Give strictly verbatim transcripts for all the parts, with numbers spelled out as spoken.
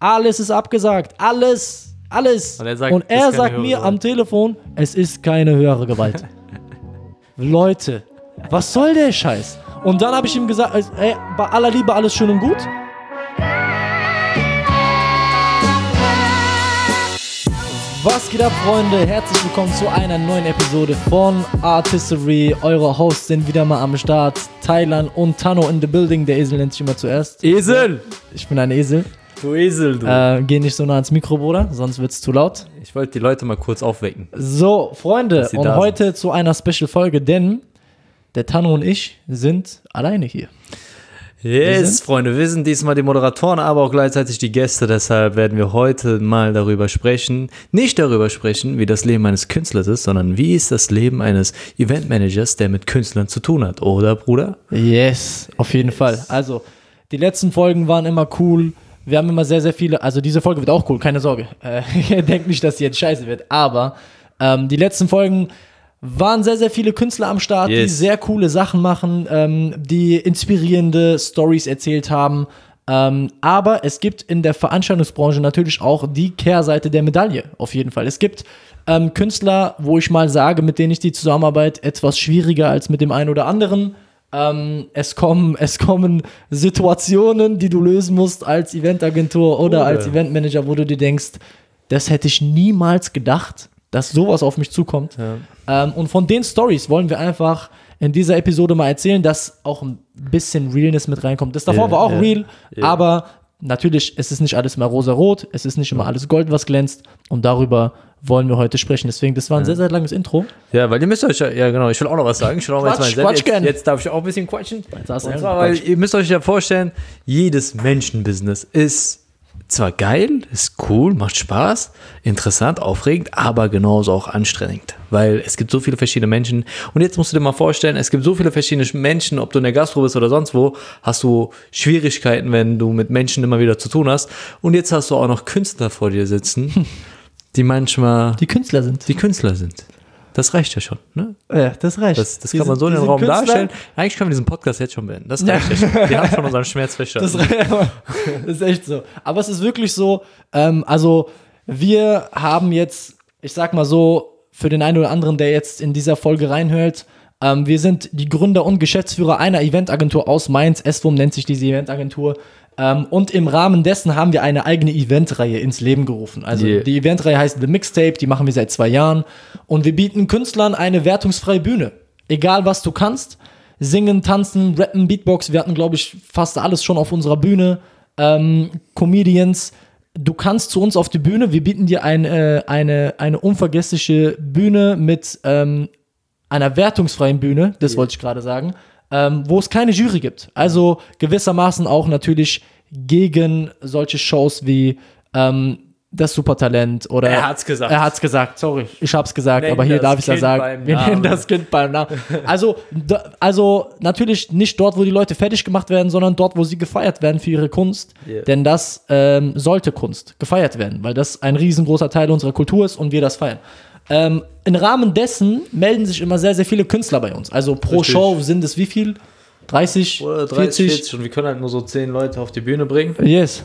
Alles ist abgesagt. Alles. Alles. Und er sagt, Und er sagt mir Gewalt. am Telefon, es ist keine höhere Gewalt. Leute, was soll der Scheiß? Und dann habe ich ihm gesagt, ey, bei aller Liebe alles schön und gut. Was geht ab, Freunde? Herzlich willkommen zu einer neuen Episode von Artistry. Eure Hosts sind wieder mal am Start. Thailand und Tano in the building. Der Esel nennt sich immer zuerst. Esel! Ich bin ein Esel. Du Esel, du. Äh, geh nicht so nah ans Mikro, Bruder, sonst wird's zu laut. Ich wollte die Leute mal kurz aufwecken. So, Freunde, und da heute sind. zu einer Special-Folge, denn der Tano und ich sind alleine hier. Yes, Freunde, wir sind diesmal die Moderatoren, aber auch gleichzeitig die Gäste. Deshalb werden wir heute mal darüber sprechen, nicht darüber sprechen, wie das Leben eines Künstlers ist, sondern wie ist das Leben eines Eventmanagers, der mit Künstlern zu tun hat, oder, Bruder? Yes, auf jeden yes. Fall. Also, die letzten Folgen waren immer cool. Wir haben immer sehr, sehr viele, also diese Folge wird auch cool, keine Sorge. Äh, ihr denkt nicht, dass sie jetzt scheiße wird, aber ähm, die letzten Folgen waren sehr, sehr viele Künstler am Start, yes. die sehr coole Sachen machen, ähm, die inspirierende Stories erzählt haben. Ähm, aber es gibt in der Veranstaltungsbranche natürlich auch die Kehrseite der Medaille, auf jeden Fall. Es gibt ähm, Künstler, wo ich mal sage, mit denen ich die Zusammenarbeit etwas schwieriger als mit dem einen oder anderen. Ähm, es kommen, es kommen Situationen, die du lösen musst als Eventagentur oder oh, als ja. Eventmanager, wo du dir denkst, das hätte ich niemals gedacht, dass sowas auf mich zukommt. Ja. Ähm, und von den Stories wollen wir einfach in dieser Episode mal erzählen, dass auch ein bisschen Realness mit reinkommt. Das davor yeah, war auch yeah, real, yeah. aber natürlich, es ist nicht alles immer rosa-rot, es ist nicht immer alles Gold, was glänzt, und darüber wollen wir heute sprechen. Deswegen, das war ein ja. sehr, sehr langes Intro. Ja, weil ihr müsst euch ja, ja genau, ich will auch noch was sagen. Ich will auch Quatsch, jetzt, Quatsch, jetzt, jetzt darf ich auch ein bisschen quatschen. Und zwar, weil ihr müsst euch ja vorstellen, jedes Menschenbusiness ist zwar geil, ist cool, macht Spaß, interessant, aufregend, aber genauso auch anstrengend, weil es gibt so viele verschiedene Menschen. Und jetzt musst du dir mal vorstellen, es gibt so viele verschiedene Menschen, ob du in der Gastro bist oder sonst wo, hast du Schwierigkeiten, wenn du mit Menschen immer wieder zu tun hast. Und jetzt hast du auch noch Künstler vor dir sitzen, die manchmal die Künstler sind. Die Künstler sind. Das reicht ja schon, ne? Ja, das reicht. Das, das kann man so in den Raum Künstler darstellen. Eigentlich können wir diesen Podcast jetzt schon beenden. Das reicht ja schon. Wir haben schon unseren Schmerz verstanden. Das, das ist echt so. Aber es ist wirklich so, ähm, also wir haben jetzt, ich sag mal so, für den einen oder anderen, der jetzt in dieser Folge reinhört, ähm, wir sind die Gründer und Geschäftsführer einer Eventagentur aus Mainz. S W O M nennt sich diese Eventagentur. Um, und im Rahmen dessen haben wir eine eigene Eventreihe ins Leben gerufen. Also yeah. die Eventreihe heißt The Mixtape, die machen wir seit zwei Jahren. Und wir bieten Künstlern eine wertungsfreie Bühne. Egal, was du kannst. Singen, tanzen, rappen, Beatbox. Wir hatten, glaube ich, fast alles schon auf unserer Bühne. Ähm, Comedians. Du kannst zu uns auf die Bühne. Wir bieten dir ein, äh, eine, eine unvergessliche Bühne mit ähm, einer wertungsfreien Bühne. Das yeah. wollte ich gerade sagen. Ähm, wo es keine Jury gibt. Also gewissermaßen auch natürlich gegen solche Shows wie ähm, das Supertalent oder... Er hat's gesagt. Er hat's gesagt, sorry, ich hab's gesagt, Nennen aber hier darf ich es ja sagen. Wir nennen das Kind beim Namen. Also, da, also natürlich nicht dort, wo die Leute fertig gemacht werden, sondern dort, wo sie gefeiert werden für ihre Kunst. Yeah. Denn das ähm, sollte Kunst gefeiert werden, weil das ein riesengroßer Teil unserer Kultur ist und wir das feiern. Ähm, im Rahmen dessen melden sich immer sehr, sehr viele Künstler bei uns. Also pro Richtig. Show sind es wie viel? dreißig, Oder dreißig, vierzig und wir können halt nur so zehn Leute auf die Bühne bringen. Yes.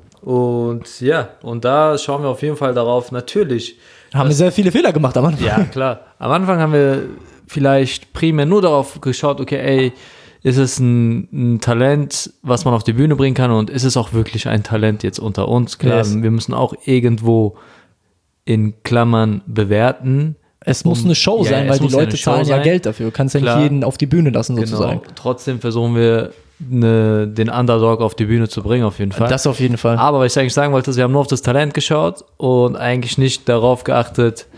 Und ja, und da schauen wir auf jeden Fall darauf, natürlich. Haben wir sehr viele Fehler gemacht am Anfang. Ja, klar. Am Anfang haben wir vielleicht primär nur darauf geschaut, okay, ey, ist es ein, ein Talent, was man auf die Bühne bringen kann, und ist es auch wirklich ein Talent jetzt unter uns? Klar, yes. wir müssen auch irgendwo in Klammern bewerten. Es muss um, eine Show ja, sein, weil die Leute ja zahlen ja Geld dafür. Du kannst ja nicht jeden auf die Bühne lassen, sozusagen. Genau. Trotzdem versuchen wir, eine, den Underdog auf die Bühne zu bringen, auf jeden Fall. Das auf jeden Fall. Aber was ich eigentlich sagen wollte, ist, wir haben nur auf das Talent geschaut und eigentlich nicht darauf geachtet,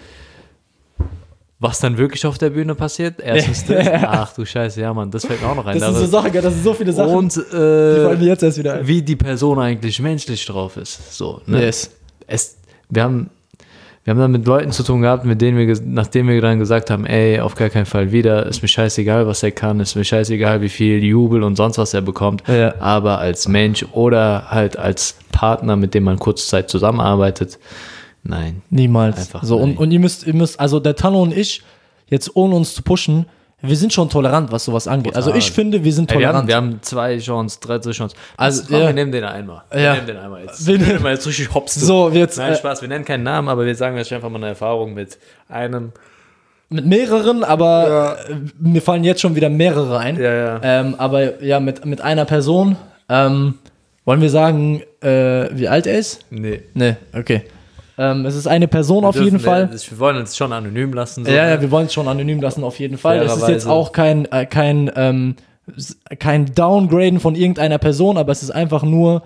was dann wirklich auf der Bühne passiert. Erstens das. Ach du Scheiße, ja Mann, das fällt mir auch noch rein. Das ist so Sachen, das sind so viele Sachen. Und äh, die fallen mir jetzt erst wieder ein. Wie die Person eigentlich menschlich drauf ist. So, ne? Yes. Es, wir haben Wir haben dann mit Leuten zu tun gehabt, mit denen wir, nachdem wir dann gesagt haben, ey, auf gar keinen Fall wieder, ist mir scheißegal, was er kann, ist mir scheißegal, wie viel Jubel und sonst was er bekommt, ja. aber als Mensch oder halt als Partner, mit dem man kurze Zeit zusammenarbeitet, nein. Niemals. Einfach so, nein. Und, und ihr müsst, ihr müsst, also der Tano und ich, jetzt ohne uns zu pushen, wir sind schon tolerant, was sowas angeht. Total. Also ich finde, wir sind Ey, wir, haben, tolerant. wir haben zwei Chancen, dritte Chance. Also, Also, komm, ja. wir nehmen den einmal. Wir Ja. nehmen den einmal jetzt. Wir Wir nehmen- nehmen mal jetzt richtig hops. du. So, jetzt, Nein, äh, Spaß, wir nennen keinen Namen, aber wir sagen jetzt einfach mal eine Erfahrung mit einem. Mit mehreren, aber äh, mir fallen jetzt schon wieder mehrere ein. Ja, ja. Ähm, aber ja, mit, mit einer Person. Ähm, wollen wir sagen, äh, wie alt er ist? Nee. Nee, okay. Ähm, es ist eine Person auf Wir jeden dürfen- Fall. Wir, wir wollen uns schon anonym lassen. So, Ja, ne? ja, wir wollen es schon anonym lassen, auf jeden Fall. Es ist jetzt Fairerweise. auch kein, äh, kein, ähm, s- kein Downgraden von irgendeiner Person, aber es ist einfach nur,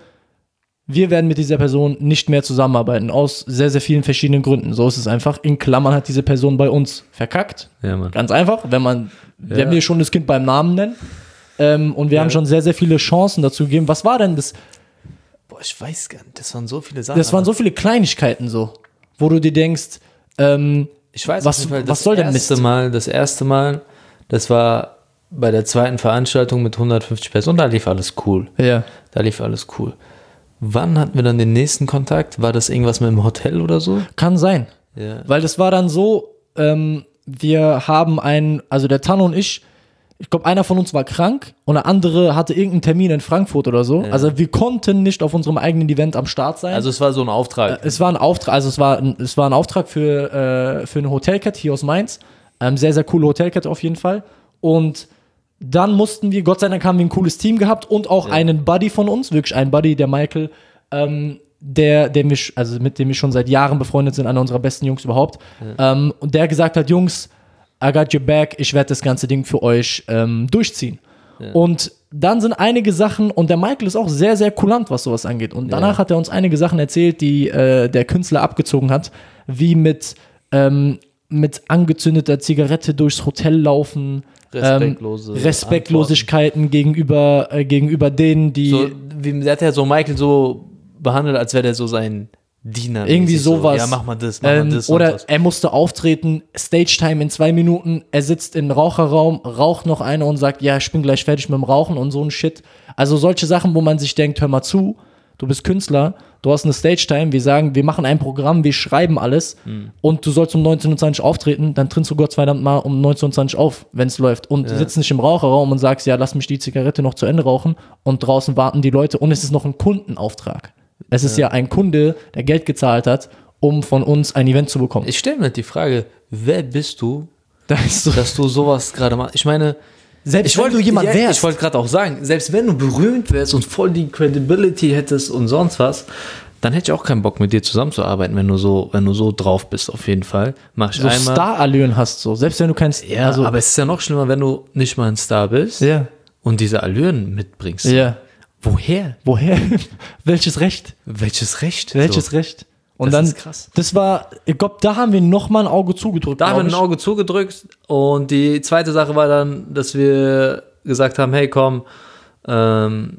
wir werden mit dieser Person nicht mehr zusammenarbeiten, aus sehr, sehr vielen verschiedenen Gründen. So ist es einfach. In Klammern hat diese Person bei uns verkackt. Ja, Mann. Ganz einfach, wenn man, Ja. wenn wir schon das Kind beim Namen nennen. Ähm, und wir Ja. haben schon sehr, sehr viele Chancen dazu gegeben. Was war denn das? Boah, ich weiß gar nicht. Das waren so viele Sachen. Das waren so viele Kleinigkeiten so, wo du dir denkst, ähm, Ich weiß was- auf jeden Fall, was das soll der erste Mist? Mal, das erste Mal, das war bei der zweiten Veranstaltung mit hundertfünfzig Personen, da lief alles cool. ja. Da lief alles cool. Wann hatten wir dann den nächsten Kontakt? War das irgendwas mit dem Hotel oder so? Kann sein. Ja. Weil das war dann so, ähm, wir haben einen, also der Tanno und ich, ich glaube, einer von uns war krank und der andere hatte irgendeinen Termin in Frankfurt oder so. Also wir konnten nicht auf unserem eigenen Event am Start sein. Also es war so ein Auftrag. es war ein Auftrag, also es war ein, es war ein Auftrag für, äh, für eine Hotelkette hier aus Mainz. Ähm, sehr, sehr coole Hotelkette auf jeden Fall. Und dann mussten wir, Gott sei Dank haben wir ein cooles Team gehabt und auch einen Buddy von uns, wirklich einen Buddy, der Michael, ähm, der, der mich, also mit dem wir schon seit Jahren befreundet sind, einer unserer besten Jungs überhaupt. Ähm, und der gesagt hat, Jungs, I got your back, ich werde das ganze Ding für euch ähm, durchziehen. Und dann sind einige Sachen, und der Michael ist auch sehr, sehr kulant, was sowas angeht. Und danach Ja. hat er uns einige Sachen erzählt, die äh, der Künstler abgezogen hat, wie mit, ähm, mit angezündeter Zigarette durchs Hotel laufen, Respektlose ähm, Respektlosigkeiten gegenüber, äh, gegenüber denen, die So, wie, der hat ja so Michael so behandelt, als wäre der so sein Diener. irgendwie mäßig sowas. So. Ja, mach mal das, mach ähm, mal das. Oder und was. er musste auftreten, Stage-Time in zwei Minuten, er sitzt im Raucherraum, raucht noch eine und sagt, ja, ich bin gleich fertig mit dem Rauchen und so ein Shit. Also solche Sachen, wo man sich denkt, hör mal zu, du bist Künstler, du hast eine Stage-Time, wir sagen, wir machen ein Programm, wir schreiben alles und du sollst um neunzehn Uhr zwanzig auftreten, dann trittst du Gott verdammt mal um neunzehn Uhr zwanzig auf, wenn es läuft. Und du sitzt nicht im Raucherraum und sagst, ja, lass mich die Zigarette noch zu Ende rauchen und draußen warten die Leute und es ist noch ein Kundenauftrag. Es ist ja ein Kunde, der Geld gezahlt hat, um von uns ein Event zu bekommen. Ich stelle mir die Frage, wer bist du, Das ist so, dass du sowas gerade machst? Ich meine, selbst ich wenn wollte du jemand ja, wärst. Ich wollte gerade auch sagen, selbst wenn du berühmt wärst und voll die Credibility hättest und sonst was, dann hätte ich auch keinen Bock mit dir zusammenzuarbeiten, wenn du so, wenn du so drauf bist, auf jeden Fall. Mach ich so einmal. Star-Allüren hast, so. Selbst wenn du kein Star, Ja, also, aber es ist ja noch schlimmer, wenn du nicht mal ein Star bist ja, und diese Allüren mitbringst. ja. Woher? Woher? Welches Recht? Welches Recht? Welches so. Recht? Und Das dann, ist krass. das war, ich glaube, da haben wir nochmal ein Auge zugedrückt. Da haben wir glaub ein ich. Auge zugedrückt und die zweite Sache war dann, dass wir gesagt haben, hey komm, ähm,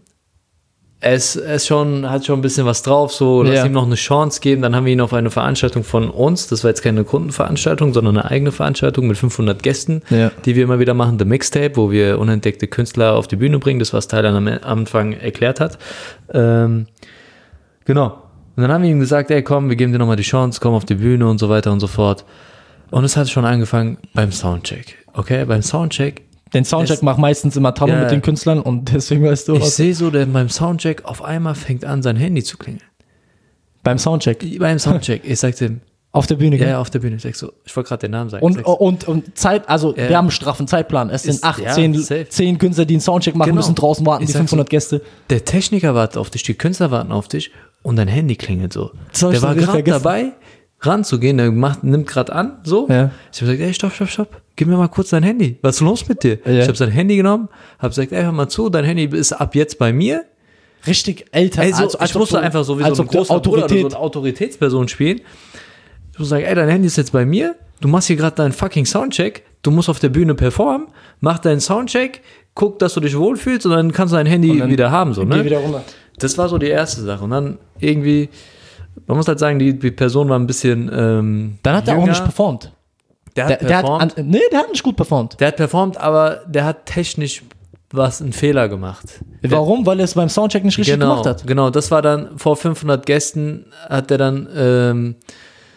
es, es schon, hat schon ein bisschen was drauf, so lass Ja. ihm noch eine Chance geben. Dann haben wir ihn auf eine Veranstaltung von uns, das war jetzt keine Kundenveranstaltung, sondern eine eigene Veranstaltung mit fünfhundert Gästen, Ja. die wir immer wieder machen, The Mixtape, wo wir unentdeckte Künstler auf die Bühne bringen, das was Tyler am Anfang erklärt hat. Ähm, genau. Und dann haben wir ihm gesagt, ey komm, wir geben dir nochmal die Chance, komm auf die Bühne und so weiter und so fort. Und es hat schon angefangen beim Soundcheck. Okay, beim Soundcheck. Den Soundcheck Es- macht meistens immer Tammo Ja. mit den Künstlern und deswegen weißt du Ich was. sehe so, der beim Soundcheck auf einmal fängt an, sein Handy zu klingeln. Beim Soundcheck. Beim Soundcheck. Ich sagte ihm, Auf der Bühne, ja, gell? ja, auf der Bühne. Ich sag so, ich wollte gerade den Namen sagen. Und, Ich sag so, und, und Zeit, also Ja. wir haben einen straffen Zeitplan. Es sind Ist- acht, ja, zehn, safe. zehn Künstler, die einen Soundcheck machen Genau. müssen, draußen warten, Ich die sag fünfhundert Gäste. der Techniker wartet auf dich, die Künstler warten auf dich und dein Handy klingelt so. Das hab ich Der war so gerade vergessen. dabei, ranzugehen, der macht, nimmt gerade an, so. Ja. Ich habe gesagt, ey, stopp, stopp, stopp, gib mir mal kurz dein Handy. Was ist los mit dir? Ja. Ich habe sein Handy genommen, habe gesagt, ey, hör mal zu, dein Handy ist ab jetzt bei mir. Richtig älter. Also, ich ob musste du- einfach so wie als so ein ob du großer Bruder oder Autorität. so eine Autoritätsperson spielen. Ich muss sagen, ey, dein Handy ist jetzt bei mir, du machst hier gerade deinen fucking Soundcheck, du musst auf der Bühne performen, mach deinen Soundcheck, guck, dass du dich wohlfühlst und dann kannst du dein Handy dann wieder haben. So, Geh ne? wieder runter. Das war so die erste Sache. Und dann irgendwie, man muss halt sagen, die, die Person war ein bisschen ähm, Dann hat er auch jünger. nicht performt. Der Der, hat der hat, performt, an, nee, der hat nicht gut performt. der hat performt, aber der hat technisch was einen Fehler gemacht. Warum? Weil er es beim Soundcheck nicht richtig genau, gemacht hat. Genau, das war dann vor fünfhundert Gästen, hat er dann ähm,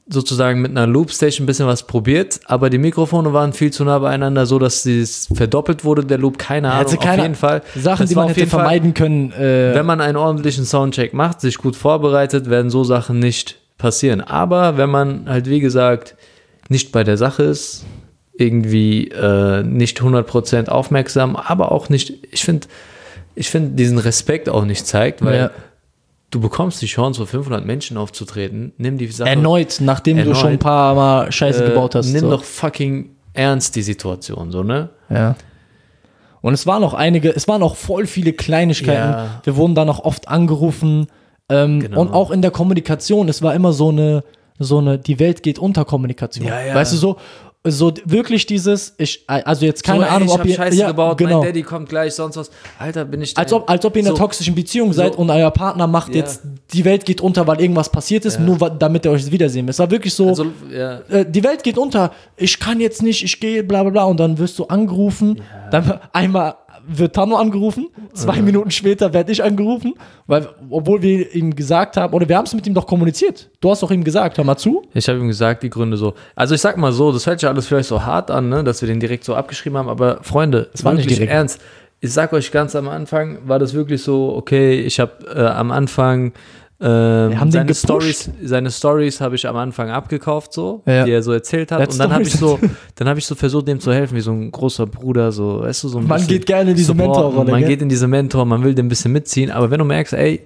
sozusagen mit einer Loopstation ein bisschen was probiert, aber die Mikrofone waren viel zu nah beieinander, so dass es verdoppelt wurde, der Loop, keine Ahnung, Also keine auf jeden Fall. Sachen, Das die war man auf hätte jeden Fall- vermeiden können. Äh, Wenn man einen ordentlichen Soundcheck macht, sich gut vorbereitet, werden so Sachen nicht passieren. Aber wenn man halt, wie gesagt, nicht bei der Sache ist, irgendwie äh, nicht hundert Prozent aufmerksam, aber auch nicht, ich finde, ich finde diesen Respekt auch nicht zeigt, weil Ja. du bekommst die Chance, vor fünfhundert Menschen aufzutreten, nimm die Sache erneut, nachdem Erneut. du schon ein paar Mal Scheiße äh, gebaut hast. nimm so. doch fucking ernst die Situation, so, ne? Ja. Und es waren noch einige, es waren auch voll viele Kleinigkeiten. Ja. Wir wurden da noch oft angerufen. Ähm, Genau. Und auch in der Kommunikation, es war immer so eine, so eine, die Welt geht unter Kommunikation. Ja, ja. Weißt du, so, so wirklich dieses, ich, also jetzt keine so, ey, Ahnung, ich ob hab ihr, Scheiße ja, gebaut, genau. mein Daddy kommt gleich, sonst was. Alter, bin ich Als dein- ob, als ob ihr in einer So. toxischen Beziehung seid So. und euer Partner macht Ja. jetzt, die Welt geht unter, weil irgendwas passiert ist, Ja. nur wa- damit ihr euch wiedersehen. Es war wirklich so, Also, ja. äh, die Welt geht unter, ich kann jetzt nicht, ich gehe, bla bla bla, und dann wirst du angerufen, dann einmal wird Tano angerufen, zwei Minuten später werde ich angerufen, weil, obwohl wir ihm gesagt haben, oder wir haben es mit ihm doch kommuniziert, du hast doch ihm gesagt, hör mal zu. Ich habe ihm gesagt, die Gründe so. Also ich sag mal so, das hört sich alles vielleicht so hart an, ne, dass wir den direkt so abgeschrieben haben, aber Freunde, es war war nicht wirklich direkt. ernst. Ich sag euch ganz am Anfang, war das wirklich so, okay, ich habe äh, am Anfang ähm, haben den seine gepusht. Stories, seine Stories habe ich am Anfang abgekauft, so, Ja. die er so erzählt hat. Er hat Und dann habe ich so, Stories. dann habe ich so versucht, dem zu helfen, wie so ein großer Bruder, so, weißt du, so ein Man bisschen geht gerne in diese supporten. Mentorrolle, Man gell? geht in diese Mentor, man will den ein bisschen mitziehen, aber wenn du merkst, ey,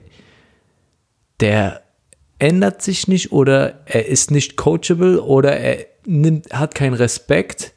der ändert sich nicht oder er ist nicht coachable oder er nimmt, hat keinen Respekt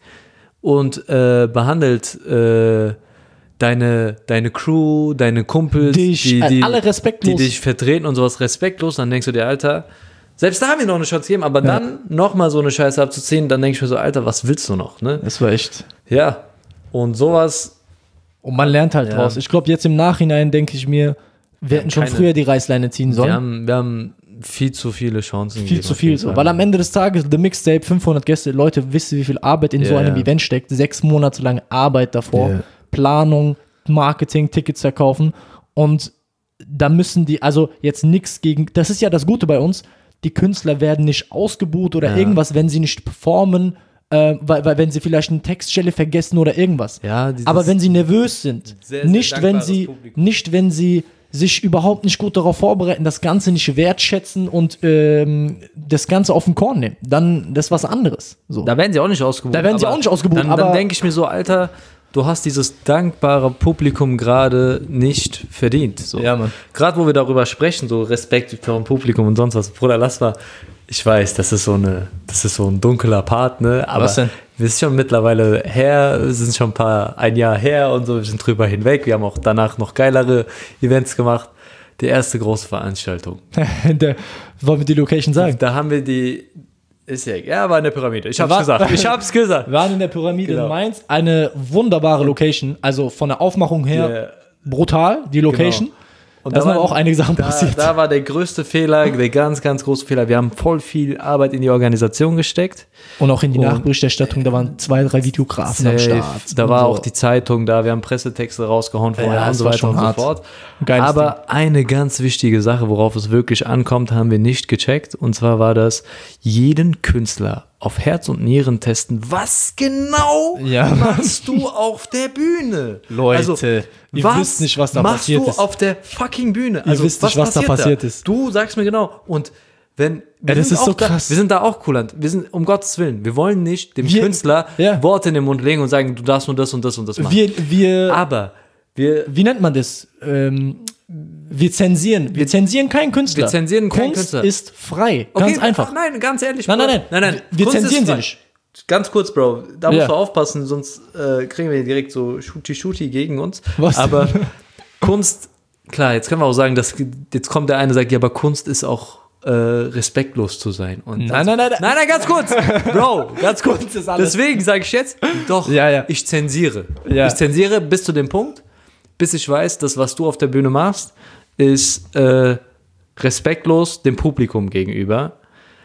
und äh, behandelt äh, deine, deine Crew, deine Kumpels, Dich, die, äh, die, alle respektlos. die dich vertreten und sowas respektlos, dann denkst du dir, Alter, selbst da haben wir noch eine Chance gegeben, aber dann nochmal so eine Scheiße abzuziehen, dann denke ich mir so, Alter, was willst du noch, ne? Das war echt. Ja, und sowas, Und man lernt halt Ja. draus. Ich glaube, jetzt im Nachhinein denke ich mir, wir hätten schon keine- früher die Reißleine ziehen sollen. wir haben, wir haben viel zu viele Chancen Viel gegeben, zu auf viel jeden so. Fall. Weil am Ende des Tages, The Mixtape, fünfhundert Gäste, Leute, wisst ihr, wie viel Arbeit in so Ja, einem ja. Event steckt? Sechs Monate lang Arbeit davor, Ja. Planung, Marketing, Tickets verkaufen, und da müssen die, also jetzt nichts gegen, das ist ja das Gute bei uns, die Künstler werden nicht ausgebucht oder Ja. irgendwas, wenn sie nicht performen, äh, weil, weil wenn sie vielleicht eine Textstelle vergessen oder irgendwas. Ja, dieses- Aber wenn sie nervös sind, Sehr, sehr nicht wenn dankbares sie, Publikum. nicht wenn sie sich überhaupt nicht gut darauf vorbereiten, das Ganze nicht wertschätzen und ähm, das Ganze auf den Korn nehmen, dann das ist was anderes. So. Da werden sie auch nicht ausgebucht. Da werden sie aber auch nicht ausgebucht, Dann, aber- dann denke ich mir so, Alter, du hast dieses dankbare Publikum gerade nicht verdient. So. Ja, Mann. Gerade wo wir darüber sprechen, so Respekt für ein Publikum und sonst was. Bruder, lass mal. Ich weiß, das ist so eine, das ist so ein dunkler Part, ne? Aber Was denn? wir sind schon mittlerweile her, wir sind schon ein paar, ein Jahr her und so, wir sind drüber hinweg. Wir haben auch danach noch geilere Events gemacht. Die erste große Veranstaltung. Der, wollen wir die Location sagen? Da haben wir die, ist ja, ja, war in der Pyramide. Ich hab's War- gesagt. Ich hab's gesagt. Wir waren in der Pyramide Genau. in Mainz, eine wunderbare Location, also von der Aufmachung her Ja. brutal, die Location. Genau. Und da sind waren- aber auch einige Sachen da, passiert. Da war der größte Fehler, der ganz, ganz große Fehler. Wir haben voll viel Arbeit in die Organisation gesteckt. Und auch in die Und- Nachberichterstattung, da waren zwei, drei Videografen am Safe. Start. Da und war so. auch die Zeitung da, wir haben Pressetexte rausgehauen vorher Ja, und das so war weiter schon und so hart. fort. Geiles Aber eine ganz wichtige Sache, worauf es wirklich ankommt, haben wir nicht gecheckt. Und zwar war das, jeden Künstler auf Herz und Nieren testen. Was genau Ja. machst du auf der Bühne? Also, Leute, ihr wisst nicht, was da machst passiert du ist. auf der fucking Bühne? Also, wisst nicht, was da passiert ist. Du sagst mir genau. Und wenn wir Ja, das sind ist auch so da, krass. wir sind da auch kulant. Wir sind, um Gottes Willen, wir wollen nicht dem Wir- Künstler ja. Worte in den Mund legen und sagen, du darfst nur das und das und das machen. Wir, wir, Aber wir, wie nennt man das? Ähm, wir zensieren. Wir zensieren keinen Künstler. Wir zensieren keinen Kunst Künstler. ist frei. Ganz einfach. ach, Nein, ganz ehrlich. Nein, Bro. nein, nein. nein, nein. Wir Kunst zensieren ist sie frei. nicht. Ganz kurz, Bro. Da Ja. musst du aufpassen, sonst äh, kriegen wir direkt so Schuti-Schuti gegen uns. Was denn? Aber Kunst, klar, jetzt können wir auch sagen, dass jetzt kommt der eine und sagt, ja, aber Kunst ist auch äh, respektlos zu sein. Und Nein, nein, nein, nein. Nein, nein, ganz kurz. Bro, ganz kurz. Kunst ist alles. Deswegen sage ich jetzt, doch, Ja, ja. ich zensiere. Ja. Ich zensiere bis zu dem Punkt, bis ich weiß, dass was du auf der Bühne machst, ist äh, respektlos dem Publikum gegenüber.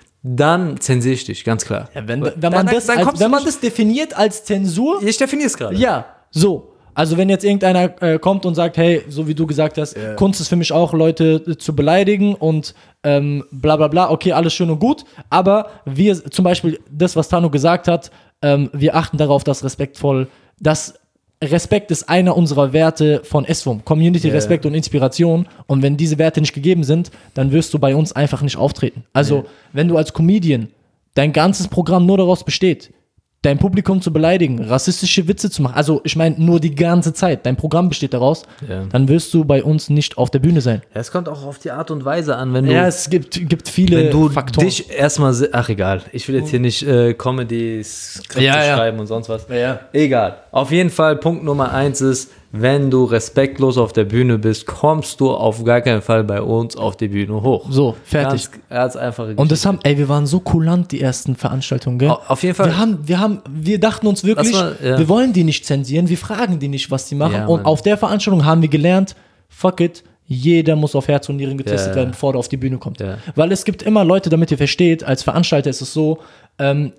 Dann zensiere ich dich, ganz klar. Ja, wenn, Dann- wenn, man, dann- das, dann als, kommst wenn du man nicht- das definiert als Zensur, Ich definiere es gerade. ja, so. Also wenn jetzt irgendeiner äh, kommt und sagt, hey, so wie du gesagt hast, Kunst ist für mich auch, Leute äh, zu beleidigen und ähm, bla bla bla, okay, alles schön und gut, aber wir, zum Beispiel das, was Tano gesagt hat, ähm, wir achten darauf, dass respektvoll, dass Respekt ist einer unserer Werte von S W O M, Community, Yeah. Respekt und Inspiration, und wenn diese Werte nicht gegeben sind, dann wirst du bei uns einfach nicht auftreten. Also, Yeah. wenn du als Comedian dein ganzes Programm nur daraus besteht, dein Publikum zu beleidigen, rassistische Witze zu machen, also ich meine nur die ganze Zeit, dein Programm besteht daraus, Ja. dann wirst du bei uns nicht auf der Bühne sein. Ja, es kommt auch auf die Art und Weise an, wenn du, Ja, es gibt, gibt viele wenn du Faktoren. dich erstmal, se- ach egal, ich will jetzt hier nicht äh, Comedy-Skripte Ja, ja. schreiben und sonst was. Ja. Egal. Auf jeden Fall, Punkt Nummer eins ist, wenn du respektlos auf der Bühne bist, kommst du auf gar keinen Fall bei uns auf die Bühne hoch. So, fertig. Ganz, ganz einfache Und das haben, ey, wir waren so kulant, die ersten Veranstaltungen, gell? Au- auf jeden Fall. Wir haben, wir haben, wir dachten uns wirklich, Das war- ja. wir wollen die nicht zensieren, wir fragen die nicht, was die machen. Ja, und Mann. auf der Veranstaltung haben wir gelernt, fuck it, jeder muss auf Herz und Nieren getestet Ja. werden, bevor er auf die Bühne kommt. Ja. Weil es gibt immer Leute, damit ihr versteht, als Veranstalter ist es so, ähm,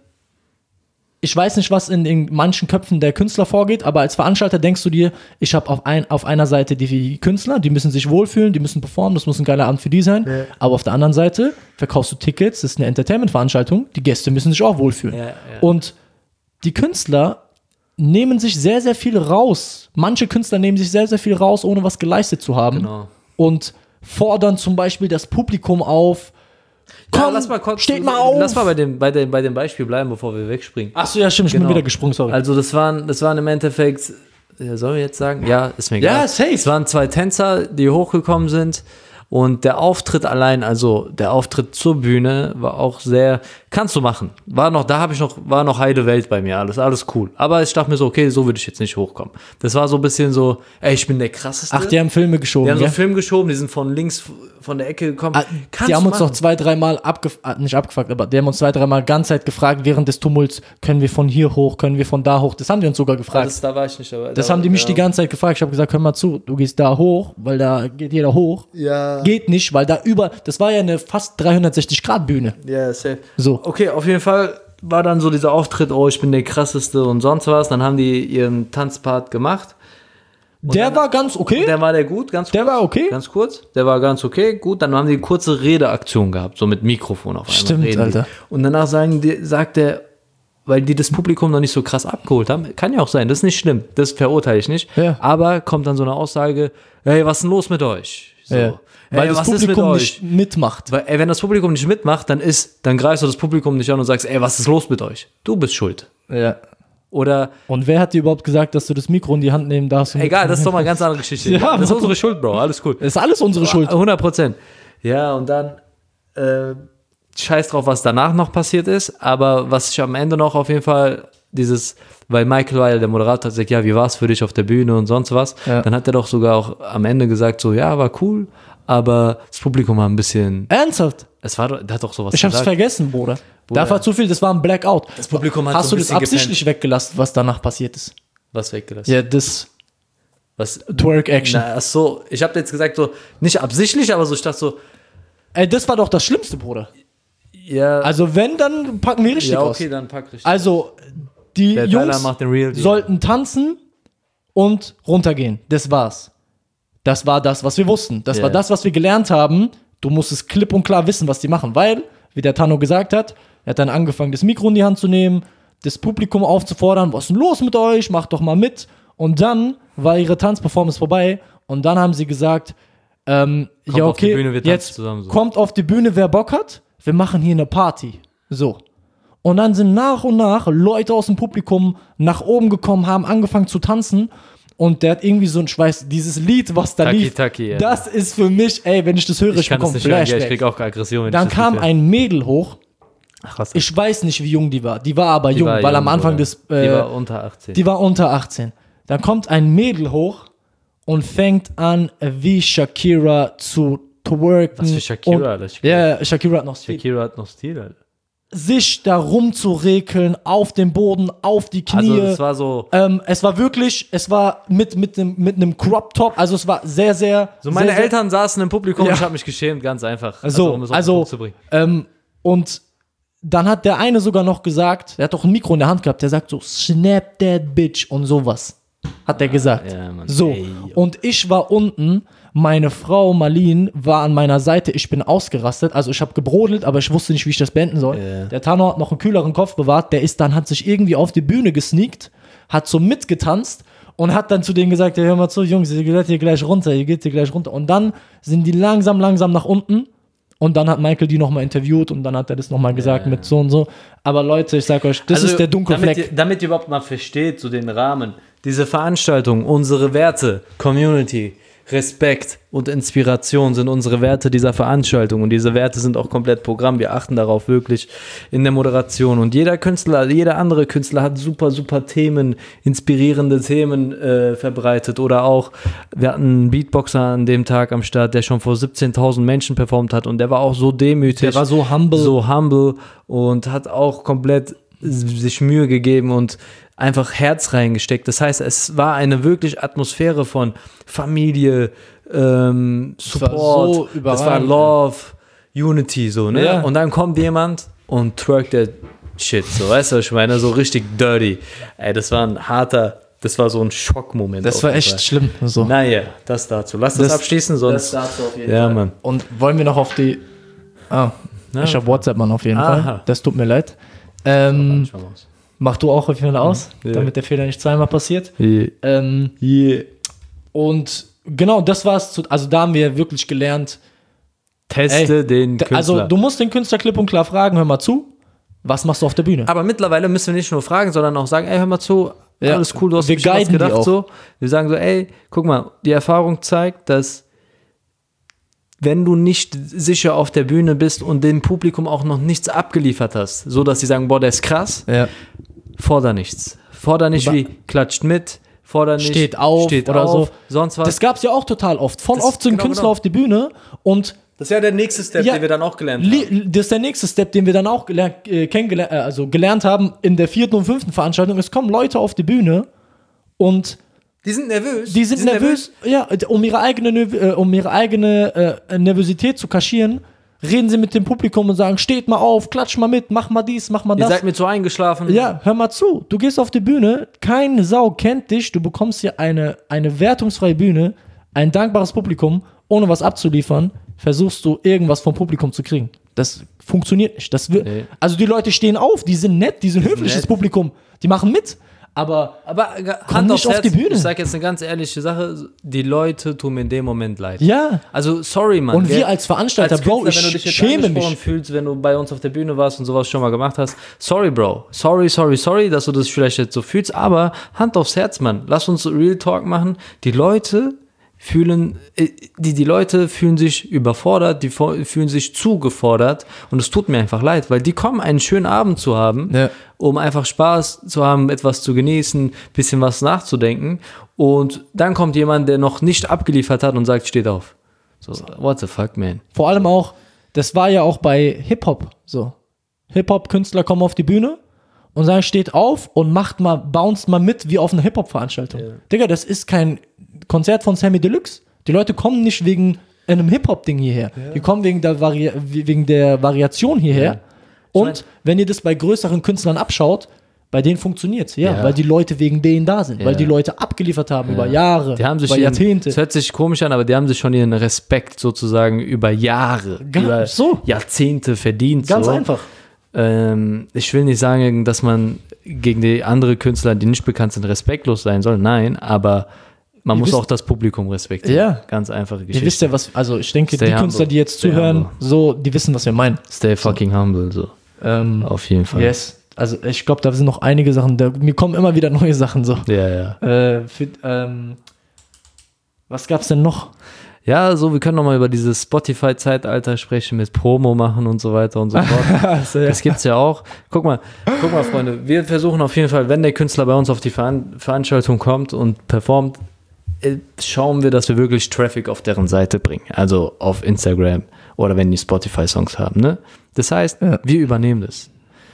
ich weiß nicht, was in, in manchen Köpfen der Künstler vorgeht, aber als Veranstalter denkst du dir, ich habe auf, ein, auf einer Seite die Künstler, die müssen sich wohlfühlen, die müssen performen, das muss ein geiler Abend für die sein. Ja. Aber auf der anderen Seite verkaufst du Tickets, das ist eine Entertainment-Veranstaltung, die Gäste müssen sich auch wohlfühlen. Ja, ja. Und die Künstler nehmen sich sehr, sehr viel raus. Manche Künstler nehmen sich sehr, sehr viel raus, ohne was geleistet zu haben. Genau. Und fordern zum Beispiel das Publikum auf. Ja, Komm, lass mal kurz, steht mal auf. Lass mal bei dem, bei, dem, bei dem Beispiel bleiben, bevor wir wegspringen. Achso, ja, stimmt, ich Genau. bin wieder gesprungen, sorry. Also das waren, das waren im Endeffekt, ja, sollen wir jetzt sagen? Ja, ist mir egal. Ja, safe. Es waren zwei Tänzer, die hochgekommen sind, und der Auftritt allein, also der Auftritt zur Bühne, war auch sehr, kannst du machen. War noch, da habe ich noch, war noch heile Welt bei mir, alles, alles cool. Aber ich dachte mir so, okay, so würde ich jetzt nicht hochkommen. Das war so ein bisschen so, ey, ich bin der krasseste. Ach, die haben Filme geschoben, Die haben so ja? einen Film geschoben, die sind von links von der Ecke gekommen. Ah, Kannst die haben du uns machen. noch zwei, dreimal abgefragt, nicht abgefragt, aber die haben uns zwei, dreimal ganz Zeit gefragt, während des Tumults, können wir von hier hoch, können wir von da hoch? Das haben die uns sogar gefragt. Das, da war ich nicht dabei. Das da haben die mich ja. die ganze Zeit gefragt. Ich habe gesagt, hör mal zu, du gehst da hoch, weil da geht jeder hoch. Ja. Geht nicht, weil da über, das war ja eine fast dreihundertsechzig Grad Bühne. Ja, safe. So. Okay, auf jeden Fall war dann so dieser Auftritt, oh, ich bin der krasseste und sonst was. Dann haben die ihren Tanzpart gemacht. Der dann- war ganz okay. Der war der gut, ganz Der kurz. war okay. Ganz kurz. Der war ganz okay, gut. Dann haben die eine kurze Redeaktion gehabt, so mit Mikrofon auf einmal. Stimmt, reden die. Alter. Und danach sagen die, sagt der, weil die das Publikum noch nicht so krass abgeholt haben, kann ja auch sein, das ist nicht schlimm, das verurteile ich nicht. Ja. Aber kommt dann so eine Aussage, hey, was ist denn los mit euch? So. Ja. Weil Hey, das was ist mit Publikum euch? nicht mitmacht. Weil, ey, wenn das Publikum nicht mitmacht, dann ist, dann greifst du das Publikum nicht an und sagst, ey, was ist los mit euch? Du bist schuld. Ja. Oder, Und wer hat dir überhaupt gesagt, dass du das Mikro in die Hand nehmen darfst? und egal, das ist doch mal eine mitmachen? ganz andere Geschichte. Ja, das ist Bro. unsere Schuld, Bro, alles gut. Das ist alles unsere Schuld. hundert Prozent. Ja, und dann, äh, scheiß drauf, was danach noch passiert ist, aber was ich am Ende noch auf jeden Fall, dieses, weil Michael Weil, der Moderator, hat gesagt, ja, wie war es für dich auf der Bühne und sonst was, Ja. dann hat er doch sogar auch am Ende gesagt, so, ja, war cool, aber das Publikum war ein bisschen, Ernsthaft? es war, doch- der hat doch sowas Ich hab's gesagt. vergessen, Bruder. Bruder. Da war zu viel, das war ein Blackout. Das Publikum hat Hast so du ein das bisschen absichtlich weggelassen, was danach passiert ist? Was weggelassen? Ja, das Was? Twerk-Action. Na, ach so, ich habe jetzt gesagt, so, nicht absichtlich, aber so, ich dachte so, Ey, das war doch das Schlimmste, Bruder. ja, Also wenn, dann packen wir richtig ja, aus. okay, dann pack richtig. Also, die Der Tyler Jungs macht den Real Deal. sollten tanzen und runtergehen. Das war's. Das war das, was wir wussten. Das Ja. war das, was wir gelernt haben. Du musstest klipp und klar wissen, was die machen. Weil, wie der Tano gesagt hat, er hat dann angefangen, das Mikro in die Hand zu nehmen, das Publikum aufzufordern, was ist denn los mit euch, macht doch mal mit. Und dann war ihre Tanzperformance vorbei und dann haben sie gesagt, ähm, Kommt ja auf die okay, Bühne, wir tanzen jetzt zusammen so. kommt auf die Bühne, wer Bock hat, wir machen hier eine Party. So. Und dann sind nach und nach Leute aus dem Publikum nach oben gekommen, haben angefangen zu tanzen. Und der hat irgendwie so ein, ich weiß, dieses Lied, was da Taki lief, Taki, ja. das ist für mich, ey, wenn ich das höre, ich, ich kann das bekomme nicht hören, ja, ich Flashbacks. krieg auch Aggression. wenn Dann ich das kam nicht höre. ein Mädel hoch. Ach, was? Ich weiß nicht, wie jung die war. Die war aber Die jung, war weil jung, am Anfang Bruder. des. Äh, die war unter achtzehn. die war unter achtzehn. Dann kommt ein Mädel hoch und fängt an, wie Shakira zu twerken. Was für Shakira, und, Alter? Ja, Shakira hat noch Stil. Shakira hat noch Stil, Alter. Sich da rumzurekeln, auf dem Boden, auf die Knie. Also, das war so. ähm, es war wirklich, es war mit, mit, einem, mit einem Crop-Top, also es war sehr, sehr. So, meine sehr, sehr, Eltern saßen im Publikum Ja. und ich habe mich geschämt, ganz einfach. So, um es auf den also, Punkt zu bringen. ähm, und dann hat der eine sogar noch gesagt, der hat doch ein Mikro in der Hand gehabt, der sagt so, snap that bitch und sowas. Hat der gesagt. ja, Mann. So. Ey, yo. Und ich war unten, Meine Frau Marlene war an meiner Seite, ich bin ausgerastet, also ich habe gebrodelt, aber ich wusste nicht, wie ich das beenden soll. Yeah. Der Tano hat noch einen kühleren Kopf bewahrt, der ist dann, hat sich irgendwie auf die Bühne gesneakt, hat so mitgetanzt und hat dann zu denen gesagt, ja, hör mal zu, Jungs, ihr geht hier gleich runter, ihr geht hier gleich runter. Und dann sind die langsam, langsam nach unten. Und dann hat Michael die nochmal interviewt und dann hat er das nochmal gesagt ja. mit so und so. Aber Leute, ich sag euch, das also, ist der dunkle damit Fleck. Ihr, damit ihr überhaupt mal versteht, so den Rahmen. Diese Veranstaltung, unsere Werte, Community, Respekt und Inspiration sind unsere Werte dieser Veranstaltung. Und diese Werte sind auch komplett Programm. Wir achten darauf wirklich in der Moderation. Und jeder Künstler, jeder andere Künstler hat super, super Themen, inspirierende Themen äh, verbreitet. Oder auch, wir hatten einen Beatboxer an dem Tag am Start, der schon vor siebzehntausend Menschen performt hat. Und der war auch so demütig. Der war so humble. So humble und hat auch komplett sich Mühe gegeben und einfach Herz reingesteckt. Das heißt, es war eine wirklich Atmosphäre von Familie, ähm, Support, das war, so das war Love, Unity, so, ne? Ja. Und dann kommt jemand und twerkt der Shit, so, weißt du, was ich meine? So richtig dirty. Ey, das war ein harter, das war so ein Schockmoment. Das war echt schlimm. So. Naja, das dazu. Lass das, das abschließen, sonst. Das dazu auf jeden ja, Fall. Mann. Und wollen wir noch auf die. Ah, ja. Ich habe WhatsApp, Mann, auf jeden Aha. Fall. Das tut mir leid. Ähm, mach du auch auf jeden Fall aus, yeah. damit der Fehler nicht zweimal passiert. Yeah. Ähm, yeah. Und genau, das war's. Zu, also da haben wir wirklich gelernt. Teste ey, den Künstler. Also du musst den Künstler klipp und klar fragen, hör mal zu, was machst du auf der Bühne? Aber mittlerweile müssen wir nicht nur fragen, sondern auch sagen, ey, hör mal zu, ja. alles cool, du hast wir was gedacht. So. Wir sagen so, ey, guck mal, die Erfahrung zeigt, dass wenn du nicht sicher auf der Bühne bist und dem Publikum auch noch nichts abgeliefert hast, so dass sie sagen, boah, der ist krass, ja. forder nichts. Forder nicht wie, klatscht mit, forder nicht, steht auf steht oder auf, so. Sonst was. Das gab's ja auch total oft. Von das, oft sind genau, Künstler genau. auf die Bühne und das ist ja der nächste Step, ja, den wir dann auch gelernt haben. Das ist der nächste Step, den wir dann auch gelernt, äh, kennengelernt, äh, also gelernt haben in der vierten und fünften Veranstaltung. Es kommen Leute auf die Bühne und die sind nervös. Die sind, die sind nervös, nervös, ja, um ihre eigene, äh, um ihre eigene äh, Nervosität zu kaschieren, reden sie mit dem Publikum und sagen, steht mal auf, klatsch mal mit, mach mal dies, mach mal das. Ihr seid mir zu eingeschlafen. Ja, hör mal zu, du gehst auf die Bühne, keine Sau kennt dich, du bekommst hier eine, eine wertungsfreie Bühne, ein dankbares Publikum, ohne was abzuliefern, versuchst du irgendwas vom Publikum zu kriegen. Das funktioniert nicht. Das wird, nee. Also die Leute stehen auf, die sind nett, die sind die höflich, sind das Publikum, die machen mit. Aber, aber Hand nicht auf die Bühne. Ich sage jetzt eine ganz ehrliche Sache, die Leute tun mir in dem Moment leid. Ja. Also, sorry, Mann. Und wir als Veranstalter, als Bro, Künstler, ich wenn du dich schäme mich. fühlst, wenn du bei uns auf der Bühne warst und sowas schon mal gemacht hast. Sorry, Bro. Sorry, sorry, sorry, dass du das vielleicht jetzt so fühlst. Aber Hand aufs Herz, Mann. Lass uns Real Talk machen. Die Leute fühlen, die, die Leute fühlen sich überfordert, die fühlen sich zugefordert und es tut mir einfach leid, weil die kommen, einen schönen Abend zu haben, ja. um einfach Spaß zu haben, etwas zu genießen, bisschen was nachzudenken und dann kommt jemand, der noch nicht abgeliefert hat und sagt, steht auf. So, what the fuck, man. Vor allem auch, das war ja auch bei Hip-Hop so. Hip-Hop-Künstler kommen auf die Bühne und sagen, steht auf und macht mal, bounced mal mit wie auf einer Hip-Hop-Veranstaltung. Ja. Digga, das ist kein Konzert von Sammy Deluxe. Die Leute kommen nicht wegen einem Hip-Hop-Ding hierher. Ja. Die kommen wegen der, Vari- wegen der Variation hierher. Ja. Und mein, wenn ihr das bei größeren Künstlern abschaut, bei denen funktioniert es. Ja, ja, weil die Leute wegen denen da sind. Ja. Weil die Leute abgeliefert haben ja. über Jahre, die haben sich über ihren, Jahrzehnte. Es hört sich komisch an, aber die haben sich schon ihren Respekt sozusagen über Jahre, Ganz über so. Jahrzehnte verdient. Ganz so. einfach. Ähm, ich will nicht sagen, dass man gegen die anderen Künstler, die nicht bekannt sind, respektlos sein soll. Nein, aber man ihr muss wisst, auch das Publikum respektieren. Ja. Ganz einfache Geschichte. Ihr wisst ja, was, also ich denke, Stay die humble. Künstler, die jetzt Stay zuhören, humble. so, die wissen, was wir meinen. Stay fucking so. humble, so. Ähm, Auf jeden Fall. Yes. Also ich glaube, da sind noch einige Sachen, da, mir kommen immer wieder neue Sachen so. Ja, ja. Äh, für, ähm, was gab's denn noch? Ja, so, wir können nochmal über dieses Spotify-Zeitalter sprechen, mit Promo machen und so weiter und so fort. also, ja. Das gibt's ja auch. Guck mal, guck mal, Freunde, wir versuchen auf jeden Fall, wenn der Künstler bei uns auf die Veran- Veranstaltung kommt und performt, schauen wir, dass wir wirklich Traffic auf deren Seite bringen. Also auf Instagram oder wenn die Spotify-Songs haben, ne? Das heißt, ja. wir übernehmen das.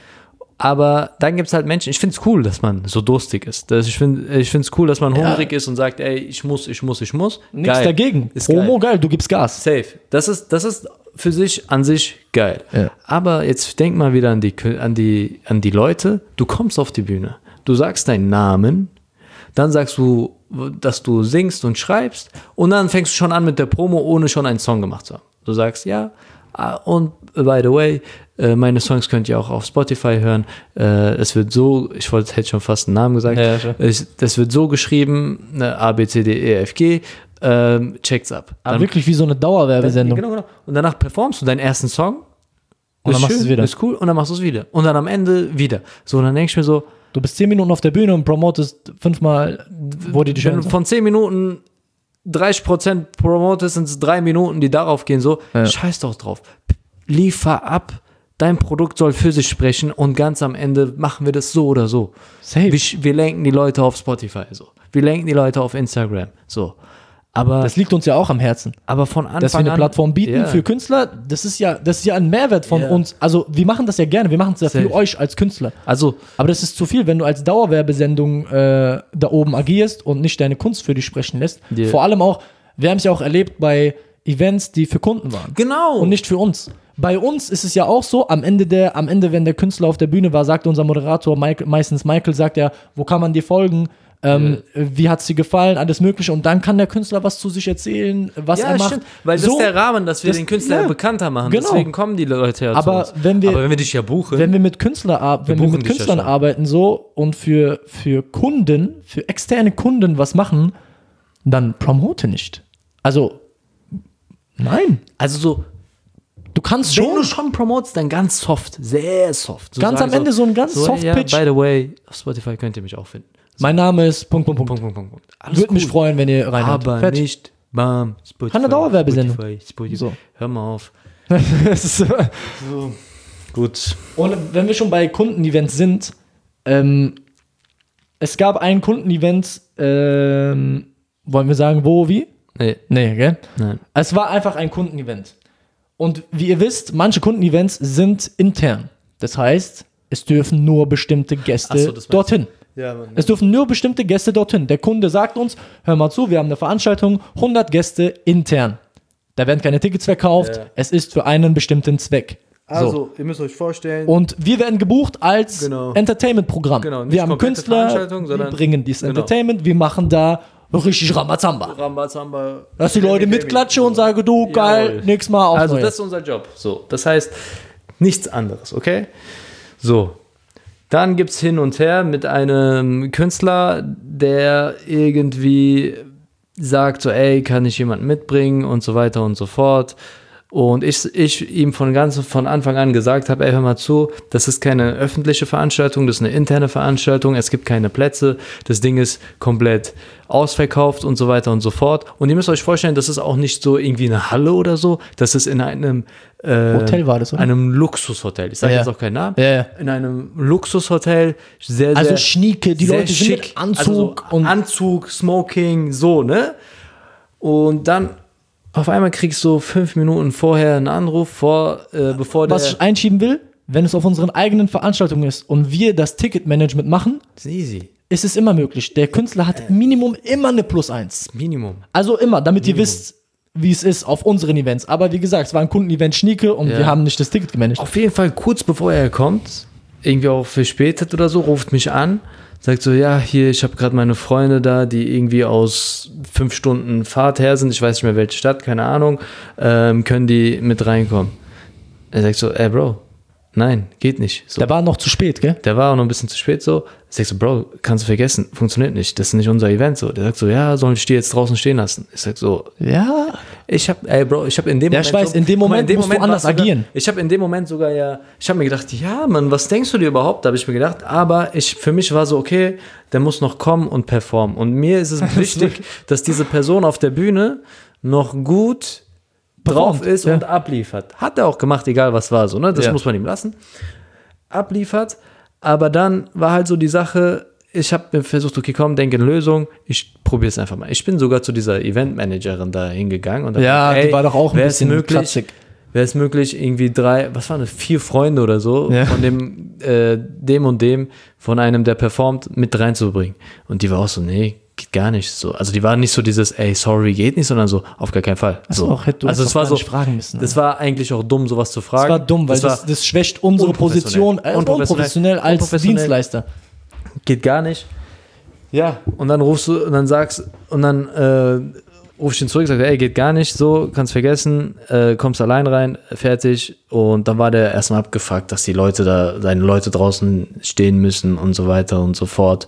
Aber dann gibt es halt Menschen, ich finde es cool, dass man so durstig ist. Das, ich finde ich es cool, dass man hungrig ja. ist und sagt, ey, ich muss, ich muss, ich muss. Nichts geil. dagegen. Ist Promo, geil. geil, du gibst Gas. Safe. Das ist, das ist für sich an sich geil. Ja. Aber jetzt denk mal wieder an die, an, die, an die Leute. Du kommst auf die Bühne, du sagst deinen Namen, dann sagst du dass du singst und schreibst und dann fängst du schon an mit der Promo, ohne schon einen Song gemacht zu haben. Du sagst, ja, und by the way, meine Songs könnt ihr auch auf Spotify hören. Es wird so, ich wollte, hätte schon fast einen Namen gesagt, ja, ja, es, das wird so geschrieben, A, B, C, D, E, F, G, ähm, checkt's ab. Aber dann, wirklich wie so eine Dauerwerbesendung. Genau, genau. Und danach performst du deinen ersten Song. Und dann machst du es wieder. Ist cool, und dann machst du es wieder. Und dann am Ende wieder. So, und dann denke ich mir so, du bist zehn Minuten auf der Bühne und promotest fünfmal, wo die dich Wenn du von zehn Minuten dreißig Prozent promotest, sind es drei Minuten, die darauf gehen, so, ja. Scheiß doch drauf. Liefer ab, dein Produkt soll für sich sprechen und ganz am Ende machen wir das so oder so. Safe. Wir, wir lenken die Leute auf Spotify, so. Wir lenken die Leute auf Instagram, so. Aber, das liegt uns ja auch am Herzen. Aber von Anfang an. Dass wir eine an, Plattform bieten yeah. für Künstler, das ist ja, das ist ja ein Mehrwert von yeah. uns. Also wir machen das ja gerne, wir machen es ja Safe. Für euch als Künstler. Also, aber das ist zu viel, wenn du als Dauerwerbesendung äh, da oben agierst und nicht deine Kunst für dich sprechen lässt. Yeah. Vor allem auch, wir haben es ja auch erlebt bei Events, die für Kunden waren. Genau. Und nicht für uns. Bei uns ist es ja auch so, am Ende, der, am Ende, wenn der Künstler auf der Bühne war, sagt unser Moderator, Michael, meistens Michael, sagt ja, wo kann man dir folgen? Ähm, ja. Wie hat es dir gefallen, alles Mögliche. Und dann kann der Künstler was zu sich erzählen, was ja, er macht. Stimmt. Weil so, das ist der Rahmen, dass wir das, den Künstler ja, bekannter machen. Genau. Deswegen kommen die Leute ja aber zu uns. Wenn wir, aber wenn wir dich ja buchen. Wenn wir mit, Künstler, wenn wir mit Künstlern ja arbeiten so und für, für Kunden, für externe Kunden was machen, dann promote nicht. Also, nein. Also so, du kannst wenn schon. Wenn du schon promotest, dann ganz soft, sehr soft. So ganz am Ende so, so ein ganz so, soft ja, Pitch. By the way, auf Spotify könnt ihr mich auch finden. So. Mein Name ist Punkt, Punkt, Punkt. Punkt, Punkt, Punkt, Punkt. Würde cool. mich freuen, wenn ihr reinhört. Aber Fertig. nicht, bam, Spotify. Kann eine Dauerwerbesendung. Spotify, Spotify. So. Hör mal auf. so. So. Gut. Und wenn wir schon bei Kundenevents sind, ähm, es gab ein Kundenevent, ähm, wollen wir sagen, wo, wie? Nee. Nee, gell? Nein. Es war einfach ein Kundenevent. Und wie ihr wisst, manche Kundenevents sind intern. Das heißt, es dürfen nur bestimmte Gäste so, dorthin. Ja, Mann, es dürfen nur bestimmte Gäste dorthin. Der Kunde sagt uns, hör mal zu, wir haben eine Veranstaltung, hundert Gäste intern. Da werden keine Tickets verkauft, ja. Es ist für einen bestimmten Zweck. Also, so. Ihr müsst euch vorstellen. Und wir werden gebucht als genau. Entertainment-Programm. Genau, wir haben Künstler, wir bringen dieses genau. Entertainment, wir machen da richtig Rambazamba. Rambazamba. Dass die Leute mitklatschen und sagen, du, geil, Jawohl. Nächstes Mal auf Also, Neue. Das ist unser Job. So, das heißt, nichts anderes, okay? So. Dann gibt es hin und her mit einem Künstler, der irgendwie sagt so, ey, kann ich jemanden mitbringen und so weiter und so fort. Und ich, ich ihm von ganz von Anfang an gesagt habe, ey, hör mal zu, das ist keine öffentliche Veranstaltung, das ist eine interne Veranstaltung, es gibt keine Plätze, das Ding ist komplett ausverkauft und so weiter und so fort. Und ihr müsst euch vorstellen, das ist auch nicht so irgendwie eine Halle oder so, das ist in einem äh, Hotel war das, oder? einem Luxushotel. Ich sage ja. jetzt auch keinen Namen. Ja, ja. In einem Luxushotel, sehr, sehr Also schnieke, die sehr Leute sind schick, mit Anzug also und Anzug, Smoking, so, ne? Und dann auf einmal kriegst du fünf Minuten vorher einen Anruf, vor, äh, bevor der... Was ich einschieben will, wenn es auf unseren eigenen Veranstaltungen ist und wir das Ticketmanagement machen, ist easy. Ist es immer möglich. Der Künstler hat Minimum immer eine Plus eins. Minimum. Also immer, damit Minimum. ihr wisst, wie es ist auf unseren Events. Aber wie gesagt, es war ein Kundenevent Schnieke und ja. wir haben nicht das Ticket gemanagt. Auf jeden Fall kurz bevor er kommt, irgendwie auch verspätet oder so, ruft mich an, sagt so, ja, hier, ich habe gerade meine Freunde da, die irgendwie aus fünf Stunden Fahrt her sind, ich weiß nicht mehr welche Stadt, keine Ahnung, ähm, können die mit reinkommen? Er sagt so, ey, Bro, nein, geht nicht. So. Der war noch zu spät, gell? Der war auch noch ein bisschen zu spät so. Ich sag so, Bro, kannst du vergessen, funktioniert nicht, das ist nicht unser Event so. Der sagt so, ja, soll ich die jetzt draußen stehen lassen? Ich sag so, ja. Ich hab, ey Bro, ich hab in dem ja, Moment... ich weiß, so, in dem Moment in dem musst Moment du anders sogar, agieren. Ich hab in dem Moment sogar ja, ich hab mir gedacht, ja, Mann, was denkst du dir überhaupt? Da habe ich mir gedacht, aber ich, für mich war so, okay, der muss noch kommen und performen. Und mir ist es wichtig, dass diese Person auf der Bühne noch gut drauf Performt, ist ja. und abliefert. Hat er auch gemacht, egal was war so, ne? Das ja. muss man ihm lassen. Abliefert, aber dann war halt so die Sache, ich habe mir versucht, okay, komm, denke eine Lösung, ich probiere es einfach mal. Ich bin sogar zu dieser Eventmanagerin da hingegangen. Und ja, dachte, ey, die war doch auch ein bisschen möglich, klatzig. Wäre es möglich, irgendwie drei, was waren das, vier Freunde oder so, ja. von dem, äh, dem und dem, von einem, der performt, mit reinzubringen. Und die war auch so, nee, geht gar nicht so. Also die war nicht so dieses, ey, sorry, geht nicht, sondern so, auf gar keinen Fall. So. Auch, hätte du also es war so, fragen müssen. Das war eigentlich auch dumm, sowas zu fragen. Das war dumm, weil das, das, das schwächt unsere Position unprofessionell, unprofessionell als unprofessionell. Dienstleister. Geht gar nicht. Ja, und dann rufst du, und dann sagst, und dann äh, rufst du ihn zurück, sagst, ey, geht gar nicht, so, kannst vergessen, äh, kommst allein rein, fertig. Und dann war der erstmal abgefuckt, dass die Leute da, seine Leute draußen stehen müssen und so weiter und so fort.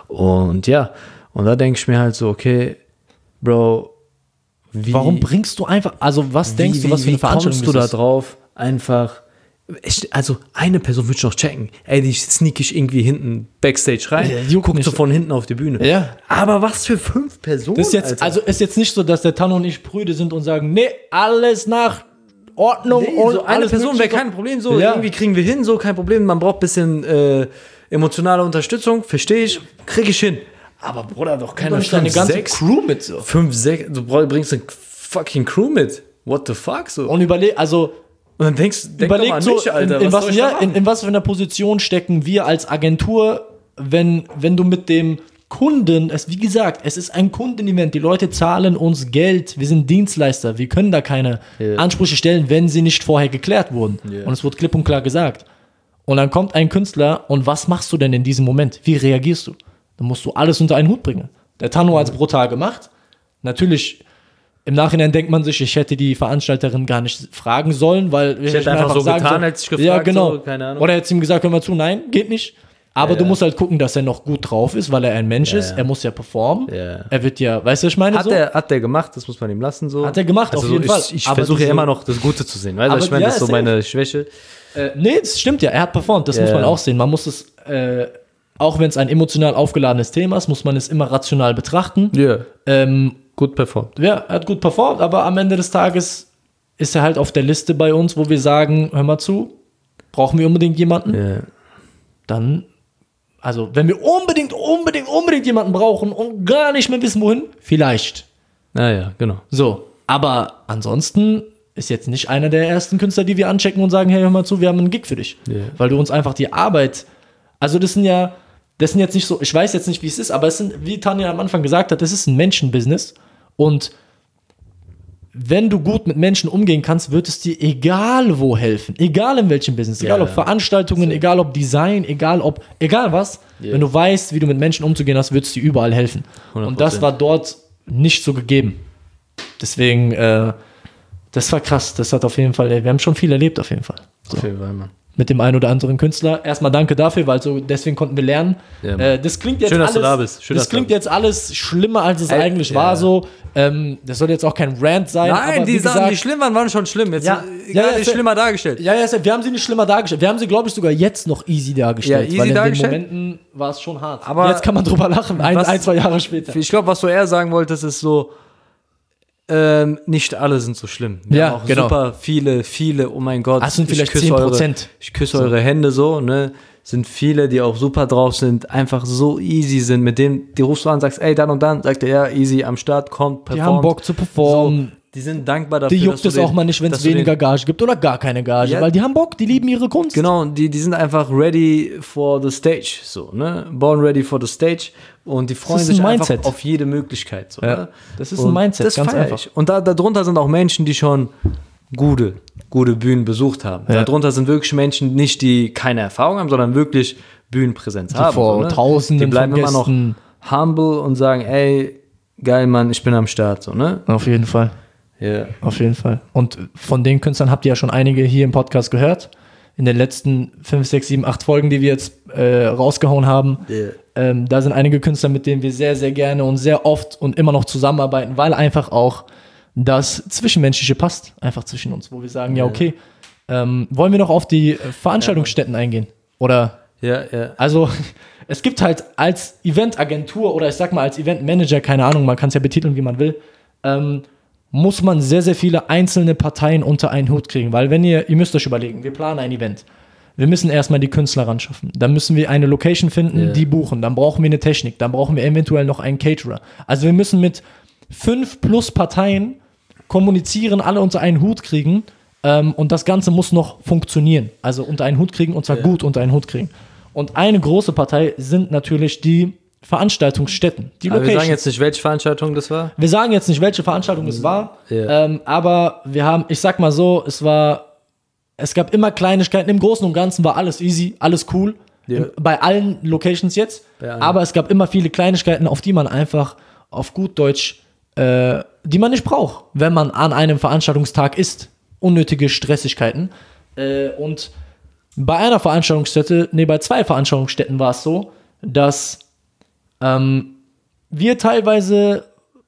Und ja, und da denke ich mir halt so, okay, Bro, wie, Warum bringst du einfach, also was denkst wie, du, was für wie eine Veranstaltung kommst du da ist das? drauf, einfach, ich, also eine Person würde ich noch checken, ey, die sneak ich irgendwie hinten Backstage rein, Ja, juckt guck mich. so von hinten auf die Bühne. Ja. Aber was für fünf Personen, Das ist jetzt, Alter. also ist jetzt nicht so, dass der Tanno und ich Brüder sind und sagen, nee, alles nach Ordnung Nee, und so eine alles Person wäre Mögliche. kein Problem, so Ja. irgendwie kriegen wir hin, so kein Problem, man braucht ein bisschen äh, emotionale Unterstützung, verstehe ich, kriege ich hin. Aber Bruder, doch Keine keine nicht deine fünf, ganze sechs, Crew mit so. fünf, sechs, du brauch- bringst eine fucking Crew mit. What the fuck, so. Und, Und überleg, also dann denkst denk doch mal überleg an so, mich, Alter, in, in, was was, soll ich ja, da machen? in, in was für einer Position stecken wir als Agentur, wenn, wenn du mit dem Kunden, es, wie gesagt, es ist ein Kundenevent, die Leute zahlen uns Geld, wir sind Dienstleister, wir können da keine Ja. Ansprüche stellen, wenn sie nicht vorher geklärt wurden. Ja. Und es wurde klipp und klar gesagt. Und dann kommt ein Künstler und was machst du denn in diesem Moment? Wie reagierst du? Dann musst du alles unter einen Hut bringen. Der Tanno hat es brutal gemacht. Natürlich, im Nachhinein denkt man sich, ich hätte die Veranstalterin gar nicht fragen sollen, weil ich hätte einfach so getan, als ich gefragt, ja, genau. so, keine Ahnung. Oder hätte ihm gesagt, hör mal zu, nein, geht nicht. Aber Ja, du ja. musst halt gucken, dass er noch gut drauf ist, weil er ein Mensch Ja, ist. ja. Er muss ja performen. Ja. Er wird ja, weißt du, was ich meine? Hat so? der, hat der gemacht, das muss man ihm lassen, so. Hat er gemacht, also auf jeden so, Fall. Ich, ich Aber versuche ja diese- immer noch das Gute zu sehen, weißt du, Aber ich meine, ja, das ist so safe. meine Schwäche. Äh, nee, das stimmt ja. Er hat performt, das Ja, muss man ja. auch sehen. Man muss es, äh, auch wenn es ein emotional aufgeladenes Thema ist, muss man es immer rational betrachten. Ja, Ähm, gut performt. ja, er hat gut performt, aber am Ende des Tages ist er halt auf der Liste bei uns, wo wir sagen, hör mal zu, brauchen wir unbedingt jemanden? Ja. Dann, also wenn wir unbedingt, unbedingt, unbedingt jemanden brauchen und gar nicht mehr wissen, wohin, vielleicht. Naja, genau. So, aber ansonsten ist jetzt nicht einer der ersten Künstler, die wir anchecken und sagen, hey, hör mal zu, wir haben einen Gig für dich. Ja. Weil du uns einfach die Arbeit, also das sind ja, das sind jetzt nicht so, ich weiß jetzt nicht, wie es ist, aber es sind, wie Tanja am Anfang gesagt hat, das ist ein Menschenbusiness und wenn du gut mit Menschen umgehen kannst, wird es dir egal wo helfen. Egal in welchem Business. Egal Ja, ob ja. Veranstaltungen, egal ob Design, egal ob, egal was. Ja. Wenn du weißt, wie du mit Menschen umzugehen hast, wird es dir überall helfen. hundert Und das Prozent. war dort nicht so gegeben. Deswegen, äh, das war krass. Das hat auf jeden Fall, wir haben schon viel erlebt auf jeden Fall. So. Auf jeden Fall, Mann. Mit dem einen oder anderen Künstler. Erstmal danke dafür, weil so deswegen konnten wir lernen. Ja, Mann. äh, das klingt jetzt Schön, dass alles, du da bist. Schön, das dass du klingt da jetzt alles schlimmer, als es Ey, eigentlich ja. war. So, ähm, das soll jetzt auch kein Rant sein. Nein, aber die wie Sachen, gesagt, die schlimm waren, waren schon schlimm. Jetzt Ja, äh, ja, gerade ja, schlimmer dargestellt. Ja, ja, wir haben sie nicht schlimmer dargestellt. Wir haben sie, glaube ich, sogar jetzt noch easy dargestellt. Ja, easy weil in dargestellt. den Momenten war es schon hart. Aber jetzt kann man drüber lachen, ein, was- ein zwei Jahre später. Ich glaube, was du eher sagen wolltest, ist so, ähm, nicht alle sind so schlimm. Wir Ja, haben auch genau. super viele, viele, oh mein Gott. Ah, es sind ich vielleicht küsse zehn eure- Prozent. Ich küsse eure Hände so, ne? Sind viele, die auch super drauf sind, einfach so easy sind, mit denen, die rufst du an, sagst, ey, dann und dann, sagt er, ja, easy, am Start, kommt, performt. Die haben Bock zu performen. So, die sind dankbar dafür, Die dass juckt du es den- auch mal nicht, wenn dass es du den- weniger Gage gibt oder gar keine Gage. Ja. Weil die haben Bock, die lieben ihre Kunst. Genau, die, die sind einfach ready for the stage, so, ne? Born ready for the stage und die freuen ist sich ein einfach Mindset. auf jede Möglichkeit. So, Ja, ne? das ist ein Und Mindset, das ganz feier einfach. ich. Und da, darunter sind auch Menschen, die schon gute, gute Bühnen besucht haben. Ja. Darunter sind wirklich Menschen, nicht die keine Erfahrung haben, sondern wirklich Bühnenpräsenz haben. vor so, ne? Tausenden die bleiben von immer noch Gästen. humble und sagen, ey, geil, Mann, ich bin am Start, so, ne? Auf jeden Fall. Ja. Auf jeden Fall. Und von den Künstlern habt ihr ja schon einige hier im Podcast gehört. In den letzten fünf, sechs, sieben, acht Folgen, die wir jetzt äh, rausgehauen haben. Ja. Ähm, da sind einige Künstler, mit denen wir sehr, sehr gerne und sehr oft und immer noch zusammenarbeiten, weil einfach auch das Zwischenmenschliche passt. Einfach zwischen uns, wo wir sagen, ja, okay, ähm, wollen wir noch auf die äh, Veranstaltungsstätten eingehen? Oder, Ja, ja. also, es gibt halt als Eventagentur oder ich sag mal als Eventmanager, keine Ahnung, man kann es ja betiteln, wie man will, ähm, muss man sehr, sehr viele einzelne Parteien unter einen Hut kriegen. Weil wenn ihr, ihr müsst euch überlegen, wir planen ein Event. Wir müssen erstmal die Künstler ran schaffen. Dann müssen wir eine Location finden, Ja. die buchen. Dann brauchen wir eine Technik. Dann brauchen wir eventuell noch einen Caterer. Also wir müssen mit fünf plus Parteien kommunizieren, alle unter einen Hut kriegen. Ähm, und das Ganze muss noch funktionieren. Also unter einen Hut kriegen und zwar Ja. gut unter einen Hut kriegen. Und eine große Partei sind natürlich die Veranstaltungsstätten. Die Aber wir Locations. sagen jetzt nicht, welche Veranstaltung das war. Wir sagen jetzt nicht, welche Veranstaltung es war, Ja. ähm, aber wir haben, ich sag mal so, es war, es gab immer Kleinigkeiten. Im Großen und Ganzen war alles easy, alles cool. Ja. Bei allen Locations jetzt. Bei allen. Aber es gab immer viele Kleinigkeiten, auf die man einfach auf gut Deutsch, äh, die man nicht braucht, wenn man an einem Veranstaltungstag ist. Unnötige Stressigkeiten. Äh, und bei einer Veranstaltungsstätte, nee, bei zwei Veranstaltungsstätten war es so, dass ähm, wir teilweise,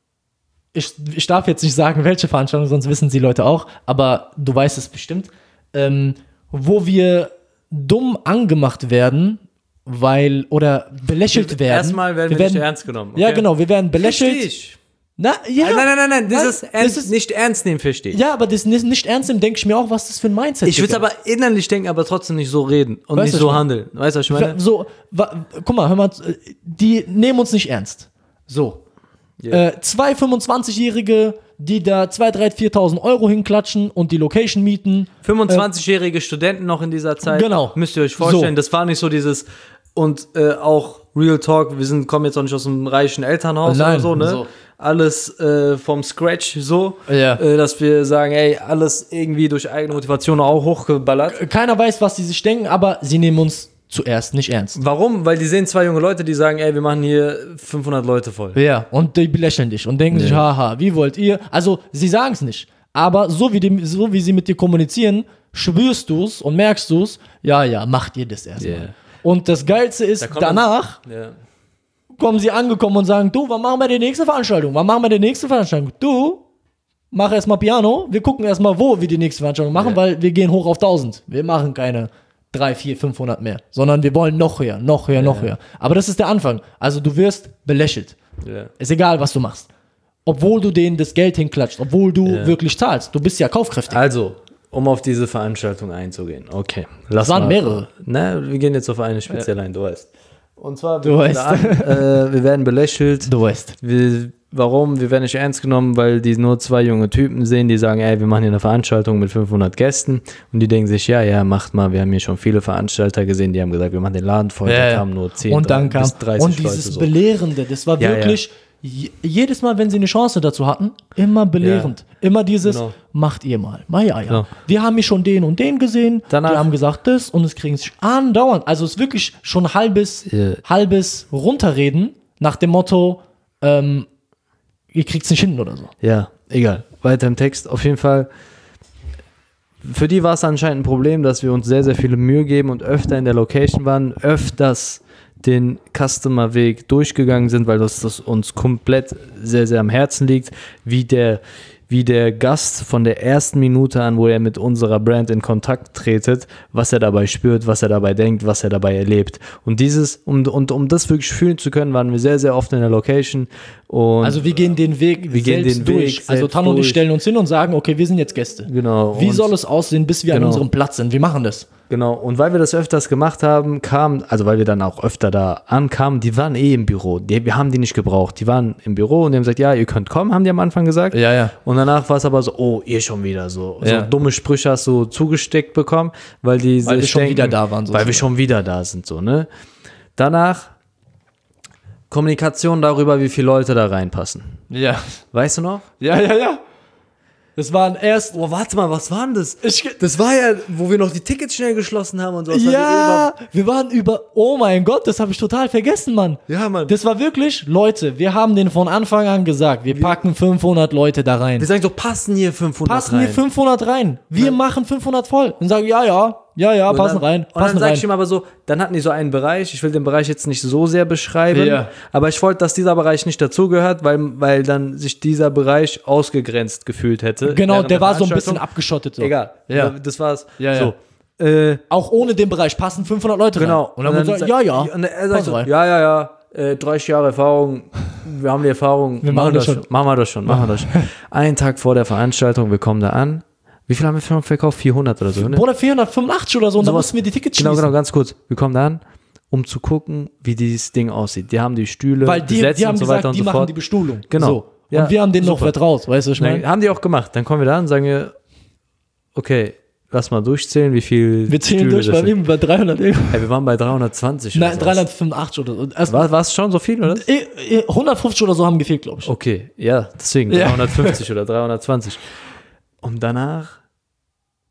ich, ich darf jetzt nicht sagen, welche Veranstaltung, sonst wissen die Leute auch, aber du weißt es bestimmt, ähm, wo wir dumm angemacht werden, weil, oder belächelt werden. Erstmal werden wir, wir nicht ernst genommen. Okay? Ja, genau, wir werden belächelt. Versteh ich. Na, ja. Nein, nein, nein, nein, das Nein, ist, ernst, das ist- nicht ernst nehmen, verstehe ich. Ja, aber das nicht, nicht ernst nehmen, denke ich mir auch, was das für ein Mindset Ich würde es Digga. aber innerlich denken, aber trotzdem nicht so reden und Weißt nicht du, so was ich handeln. Weißt du, was ich meine? So, wa, guck mal, hör mal, die nehmen uns nicht ernst. So. Yeah. Äh, zwei fünfundzwanzigjährige, die da zweitausend, dreitausend, viertausend Euro hinklatschen und die Location mieten. fünfundzwanzigjährige Studenten noch in dieser Zeit. Genau. Müsst ihr euch vorstellen, So. das war nicht so dieses und äh, auch Real Talk, wir sind, kommen jetzt auch nicht aus einem reichen Elternhaus Nein, oder so, ne? so. Alles äh, vom Scratch so, Ja. äh, dass wir sagen, ey, alles irgendwie durch eigene Motivation auch hochgeballert. Keiner weiß, was die sich denken, aber sie nehmen uns zuerst nicht ernst. Warum? Weil die sehen zwei junge Leute, die sagen, ey, wir machen hier fünfhundert Leute voll. Ja, und die belächeln dich und denken sich, haha, wie wollt ihr? Also, sie sagen es nicht. Aber so wie, die, so wie sie mit dir kommunizieren, spürst du es und merkst du es, ja, ja, macht ihr das erstmal. Yeah. Und das Geilste ist, kommt danach Ja. kommen sie angekommen und sagen, du, wann machen wir die nächste Veranstaltung? Wann machen wir die nächste Veranstaltung? Du, mach erstmal Piano, wir gucken erstmal, wo wir die nächste Veranstaltung machen, Ja. weil wir gehen hoch auf tausend. Wir machen keine dreihundert, vierhundert, fünfhundert mehr, sondern wir wollen noch höher, noch höher, noch höher. Aber das ist der Anfang. Also du wirst belächelt. Ja. Ist egal, was du machst. Obwohl du denen das Geld hinklatscht, obwohl du Ja. wirklich zahlst. Du bist ja kaufkräftig. Also, um auf diese Veranstaltung einzugehen. Okay. Lass Es waren mal. mehrere. Na, wir gehen jetzt auf eine speziell ein, du weißt. Und zwar, wir, Du kommen weißt. da an, äh, wir werden belächelt. Du weißt. Wir, warum? Wir werden nicht ernst genommen, weil die nur zwei junge Typen sehen, die sagen, ey, wir machen hier eine Veranstaltung mit fünfhundert Gästen. Und die denken sich, ja, ja, macht mal. Wir haben hier schon viele Veranstalter gesehen, die haben gesagt, wir machen den Laden voll. Ja, Da ja. kamen nur zehn Und dann drei- kam, bis dreißig und dieses Leute so. Belehrende, das war Ja, wirklich, je- jedes Mal, wenn sie eine Chance dazu hatten, immer belehrend. Immer dieses, Genau. macht ihr mal. Ma ja, ja. Genau. Wir haben hier schon den und den gesehen, Danach- die haben gesagt das und es kriegen sich andauernd. Also es ist wirklich schon halbes, Ja. halbes Runterreden nach dem Motto, ähm, ihr kriegt's nicht hin oder so. Ja, egal. Weiter im Text. Auf jeden Fall, für die war es anscheinend ein Problem, dass wir uns sehr, sehr viele Mühe geben und öfter in der Location waren, öfters den Customer-Weg durchgegangen sind, weil das, das uns komplett sehr, sehr am Herzen liegt, wie der, wie der Gast von der ersten Minute an, wo er mit unserer Brand in Kontakt tretet, was er dabei spürt, was er dabei denkt, was er dabei erlebt. Und dieses, um, und um das wirklich fühlen zu können, waren wir sehr, sehr oft in der Location. Und Also wir gehen den Weg Wir gehen selbst den durch. Weg also selbst Tan und ich durch. stellen uns hin und sagen, okay, wir sind jetzt Gäste. genau. Wie und- soll es aussehen, bis wir Genau. an unserem Platz sind? Wir machen das. Genau, und weil wir das öfters gemacht haben, kam, also weil wir dann auch öfter da ankamen, die waren eh im Büro, die, wir haben die nicht gebraucht, die waren im Büro und die haben gesagt, ja, ihr könnt kommen, haben die am Anfang gesagt. Ja, ja. Und danach war es aber so, oh, ihr schon wieder, so, Ja. so dumme Sprüche hast du zugesteckt bekommen, weil die Weil wir sich schon wieder da waren, Weil wir sozusagen. schon wieder da sind, so, ne. Danach Kommunikation darüber, wie viele Leute da reinpassen. Ja. Weißt du noch? Ja, ja, ja. Das waren erst. Oh, warte mal, was war denn das? Ich, Das war ja, wo wir noch die Tickets schnell geschlossen haben und so. ja, wir waren über. Oh mein Gott, das habe ich total vergessen, Mann. Ja, Mann. Das war wirklich, Leute, wir haben denen von Anfang an gesagt, wir packen fünfhundert Leute da rein. Wir sagen so, passen hier fünfhundert Passen rein. hier fünfhundert rein. Wir machen fünfhundert voll. Und sagen, ja, ja, ja, ja, Und passen dann, rein. Und Passen dann sag rein. ich ihm aber so, dann hatten die so einen Bereich, ich will den Bereich jetzt nicht so sehr beschreiben, Ja. aber ich wollte, dass dieser Bereich nicht dazugehört, weil, weil dann sich dieser Bereich ausgegrenzt gefühlt hätte. Genau, während der war so ein Veranstaltung. bisschen abgeschottet. So. Egal, Ja. das war's. Ja, ja. So. Äh, Auch ohne den Bereich passen fünfhundert Leute genau. rein. Und dann, und dann sa- ja, ja. Und er sagt passen so, rein. ja, ja, ja, äh, dreißig Jahre Erfahrung, wir haben die Erfahrung, Wir machen das schon. Machen wir das schon, machen wir das schon. Einen Tag vor der Veranstaltung, wir kommen da an. Wie viel haben wir schon verkauft? vierhundert oder so, ne? Bruder, vierhundertfünfundachtzig oder so, und dann Sowas- mussten wir die Tickets Genau, schließen. genau, ganz kurz. Wir kommen da an, um zu gucken, wie dieses Ding aussieht. Die haben die Stühle Weil die, besetzt die haben und so gesagt, weiter und die so machen fort. die Bestuhlung. Genau. So. Ja, Und wir haben denen noch super. vertraut, weißt du, was ich meine? Nein, haben die auch gemacht. Dann kommen wir da an und sagen wir, okay, lass mal durchzählen, wie viel Wir zählen Stühle durch, das weil sind. eben bei dreihundert. Hey, wir waren bei dreihundertzwanzig Nein, oder sowas. dreihundertfünfundachtzig oder so. Erst War es schon so viel, oder? Eh, eh, hundertfünfzig oder so haben gefehlt, glaube ich. Okay, ja, deswegen Ja. dreihundertfünfzig oder dreihundertzwanzig. Und danach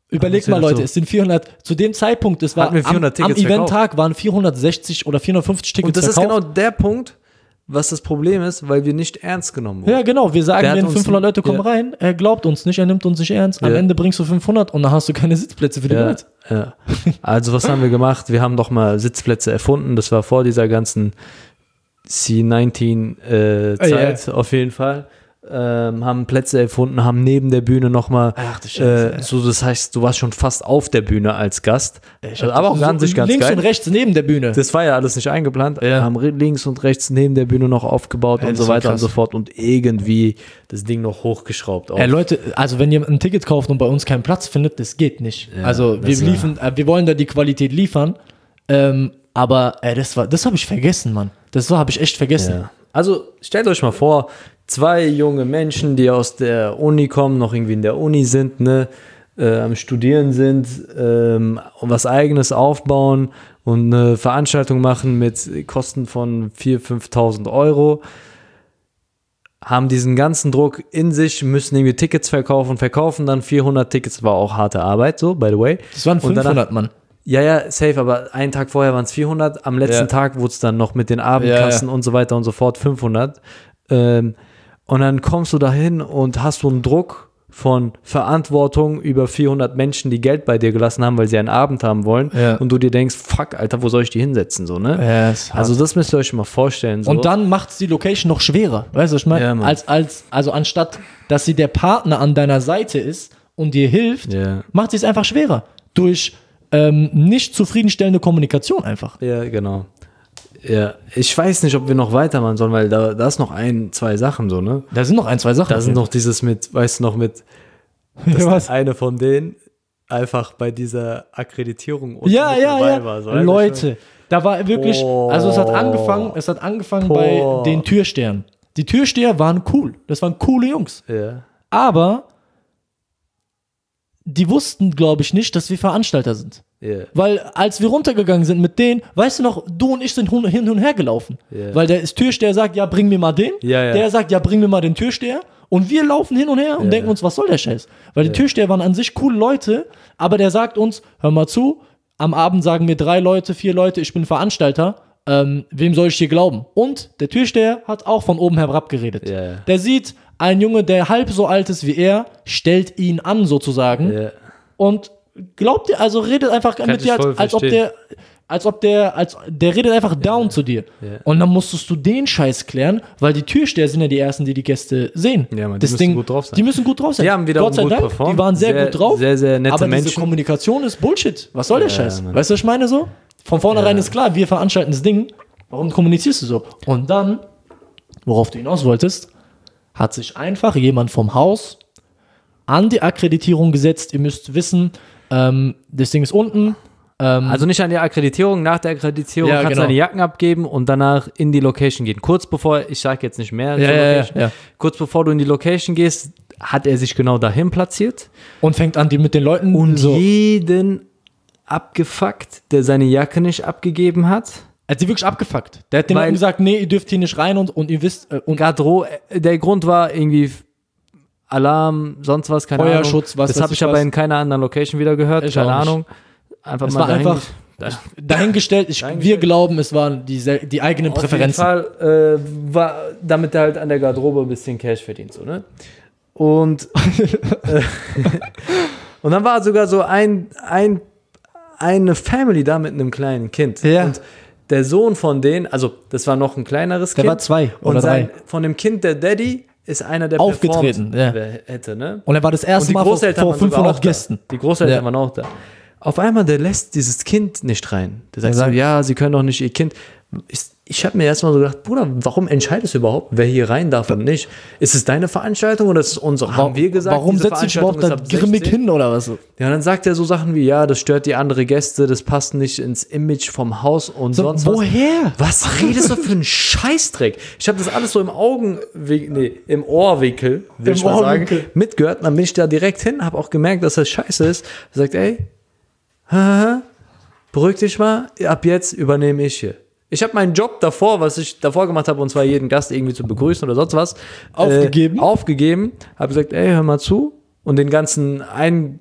Überleg mal, Leute, so. Es sind vierhundert, zu dem Zeitpunkt, es war am, am Event-Tag waren vierhundertsechzig oder vierhundertfünfzig Tickets Und das verkauft. ist genau der Punkt, was das Problem ist, weil wir nicht ernst genommen wurden. Ja, genau, wir sagen, wenn fünfhundert Leute kommen ja. rein, er glaubt uns nicht, er nimmt uns nicht ernst. Am ja. Ende bringst du fünfhundert und dann hast du keine Sitzplätze für die ja, Leute. Ja. Also was haben wir gemacht? Wir haben doch mal Sitzplätze erfunden, das war vor dieser ganzen C neunzehn äh, Zeit, yeah. auf jeden Fall. Ähm, haben Plätze erfunden, haben neben der Bühne nochmal, äh, so das heißt, du warst schon fast auf der Bühne als Gast, also, aber auch so ganz, ganz links geil. und rechts neben der Bühne. Das war ja alles nicht eingeplant, ja. haben links und rechts neben der Bühne noch aufgebaut ja, und so weiter und so fort und irgendwie das Ding noch hochgeschraubt. Äh, Leute, also wenn jemand ein Ticket kauft und bei uns keinen Platz findet, das geht nicht. Ja, also wir liefern, äh, wir wollen da die Qualität liefern, ähm, aber äh, das war, das habe ich vergessen, Mann. Das habe ich echt vergessen. Ja. Also stellt euch mal vor, zwei junge Menschen, die aus der Uni kommen, noch irgendwie in der Uni sind, ne, äh, am Studieren sind, ähm, was Eigenes aufbauen und eine Veranstaltung machen mit Kosten von viertausend, fünftausend Euro, haben diesen ganzen Druck in sich, müssen irgendwie Tickets verkaufen, verkaufen dann vierhundert Tickets, war auch harte Arbeit, so, by the way. Das waren fünfhundert, danach, Mann. Ja, ja, safe, aber einen Tag vorher waren es vierhundert, am letzten ja. Tag wurde es dann noch mit den Abendkassen ja, ja. und so weiter und so fort fünfhundert. Ähm, und dann kommst du dahin und hast so einen Druck von Verantwortung über vierhundert Menschen, die Geld bei dir gelassen haben, weil sie einen Abend haben wollen. Ja. Und du dir denkst, fuck, Alter, wo soll ich die hinsetzen? So, ne? Ja, ist hart. Also das müsst ihr euch mal vorstellen. So. Und dann macht es die Location noch schwerer. Weißt du, was ich meine? Ja, als, als, also anstatt, dass sie der Partner an deiner Seite ist und dir hilft, ja. macht sie es einfach schwerer. Durch ähm, nicht zufriedenstellende Kommunikation einfach. Ja, genau. Ja, ich weiß nicht, ob wir noch weitermachen sollen, weil da, da ist noch ein, zwei Sachen so, ne? Da sind noch ein, zwei Sachen. Da sind noch dieses mit, weißt du noch, mit, dass ja, was? eine von denen einfach bei dieser Akkreditierung unten ja, ja, dabei ja. war. So, Leute, da war wirklich, oh. also es hat angefangen, es hat angefangen oh. bei den Türstehern. Die Türsteher waren cool, das waren coole Jungs. Ja. Aber die wussten, glaube ich, nicht, dass wir Veranstalter sind. Yeah. Weil als wir runtergegangen sind mit denen, weißt du noch, du und ich sind hin und her gelaufen. Yeah. Weil der Türsteher sagt, ja, bring mir mal den. Ja, ja. Der sagt, ja, bring mir mal den Türsteher. Und wir laufen hin und her und ja, denken uns, was soll der Scheiß? Weil ja. die Türsteher waren an sich coole Leute, aber der sagt uns, hör mal zu, am Abend sagen mir drei Leute, vier Leute, ich bin Veranstalter, ähm, wem soll ich hier glauben? Und der Türsteher hat auch von oben herab geredet. Ja, ja. Der sieht, ein Junge, der halb so alt ist wie er, stellt ihn an sozusagen ja. und glaubt dir, also redet einfach Kann mit dir, als, als ob der, als ob der, als der redet einfach down ja. zu dir. Ja. Und dann musstest du den Scheiß klären, weil die Türsteher sind ja die ersten, die die Gäste sehen. Ja, man, die das müssen Ding, gut drauf sein. Die müssen gut drauf sein. Die haben wieder Gott sei gut Dank, performt. Die waren sehr, sehr gut drauf. Sehr, sehr nette aber Menschen. diese Kommunikation ist Bullshit. Was soll der ja, Scheiß? Mann. Weißt du, was ich meine so? Von vornherein ja. ist klar, wir veranstalten das Ding. Warum kommunizierst du so? Und dann, worauf du hinaus wolltest, hat sich einfach jemand vom Haus an die Akkreditierung gesetzt. Ihr müsst wissen, ähm, das Ding ist unten. Ähm, also nicht an die Akkreditierung, nach der Akkreditierung ja, kannst genau. du deine Jacken abgeben und danach in die Location gehen. Kurz bevor, ich sage jetzt nicht mehr, ja, ja, ja, ja. kurz bevor du in die Location gehst, hat er sich genau dahin platziert. Und fängt an, die mit den Leuten und so jeden abgefuckt, der seine Jacke nicht abgegeben hat. Er hat sie wirklich abgefuckt. Der hat den Leuten gesagt, nee, ihr dürft hier nicht rein und, und ihr wisst... Äh, und Garderobe, der Grund war irgendwie Alarm, sonst was, keine Feuerschutz, Ahnung. was Das habe ich aber in keiner anderen Location wieder gehört, ich keine Ahnung. Einfach es mal war dahin, einfach dahingestellt. Ich, dahingestellt. Wir glauben, es waren die, die eigenen Auf Präferenzen. Auf jeden Fall äh, war, damit er halt an der Garderobe ein bisschen Cash verdient, so, ne? Und, äh, und dann war sogar so ein, ein, eine Family da mit einem kleinen Kind. Ja. Und der Sohn von denen, also das war noch ein kleineres der Kind. Der war zwei oder und sein, drei. Von dem Kind, der Daddy, ist einer, der aufgetreten ja. hätte. Ne? Und er war das erste Mal vor, vor fünfhundert Gästen. Die Großeltern ja. waren auch da. Auf einmal, der lässt dieses Kind nicht rein. Der sagt, der so, ja, sie können doch nicht ihr Kind... Ich, ich habe mir erstmal so gedacht, Bruder, warum entscheidest du überhaupt, wer hier rein darf und nicht? Ist es deine Veranstaltung oder ist es unsere? Haben warum, wir gesagt, warum setzt du dich überhaupt da grimmig hin oder was? Ja, und dann sagt er so Sachen wie, ja, das stört die andere Gäste, das passt nicht ins Image vom Haus und so, sonst woher? was. Was redest du für einen Scheißdreck? Ich habe das alles so im Augen, nee, im Ohrwinkel, will Im ich mal sagen, Ohrwinkel. mitgehört. Und dann bin ich da direkt hin, habe auch gemerkt, dass das scheiße ist. Er sagt, ey, haha, beruhig dich mal, ab jetzt übernehme ich hier. Ich habe meinen Job davor, was ich davor gemacht habe, und zwar jeden Gast irgendwie zu begrüßen oder sonst was, aufgegeben. Äh, aufgegeben, habe gesagt, ey, hör mal zu. Und den ganzen ein,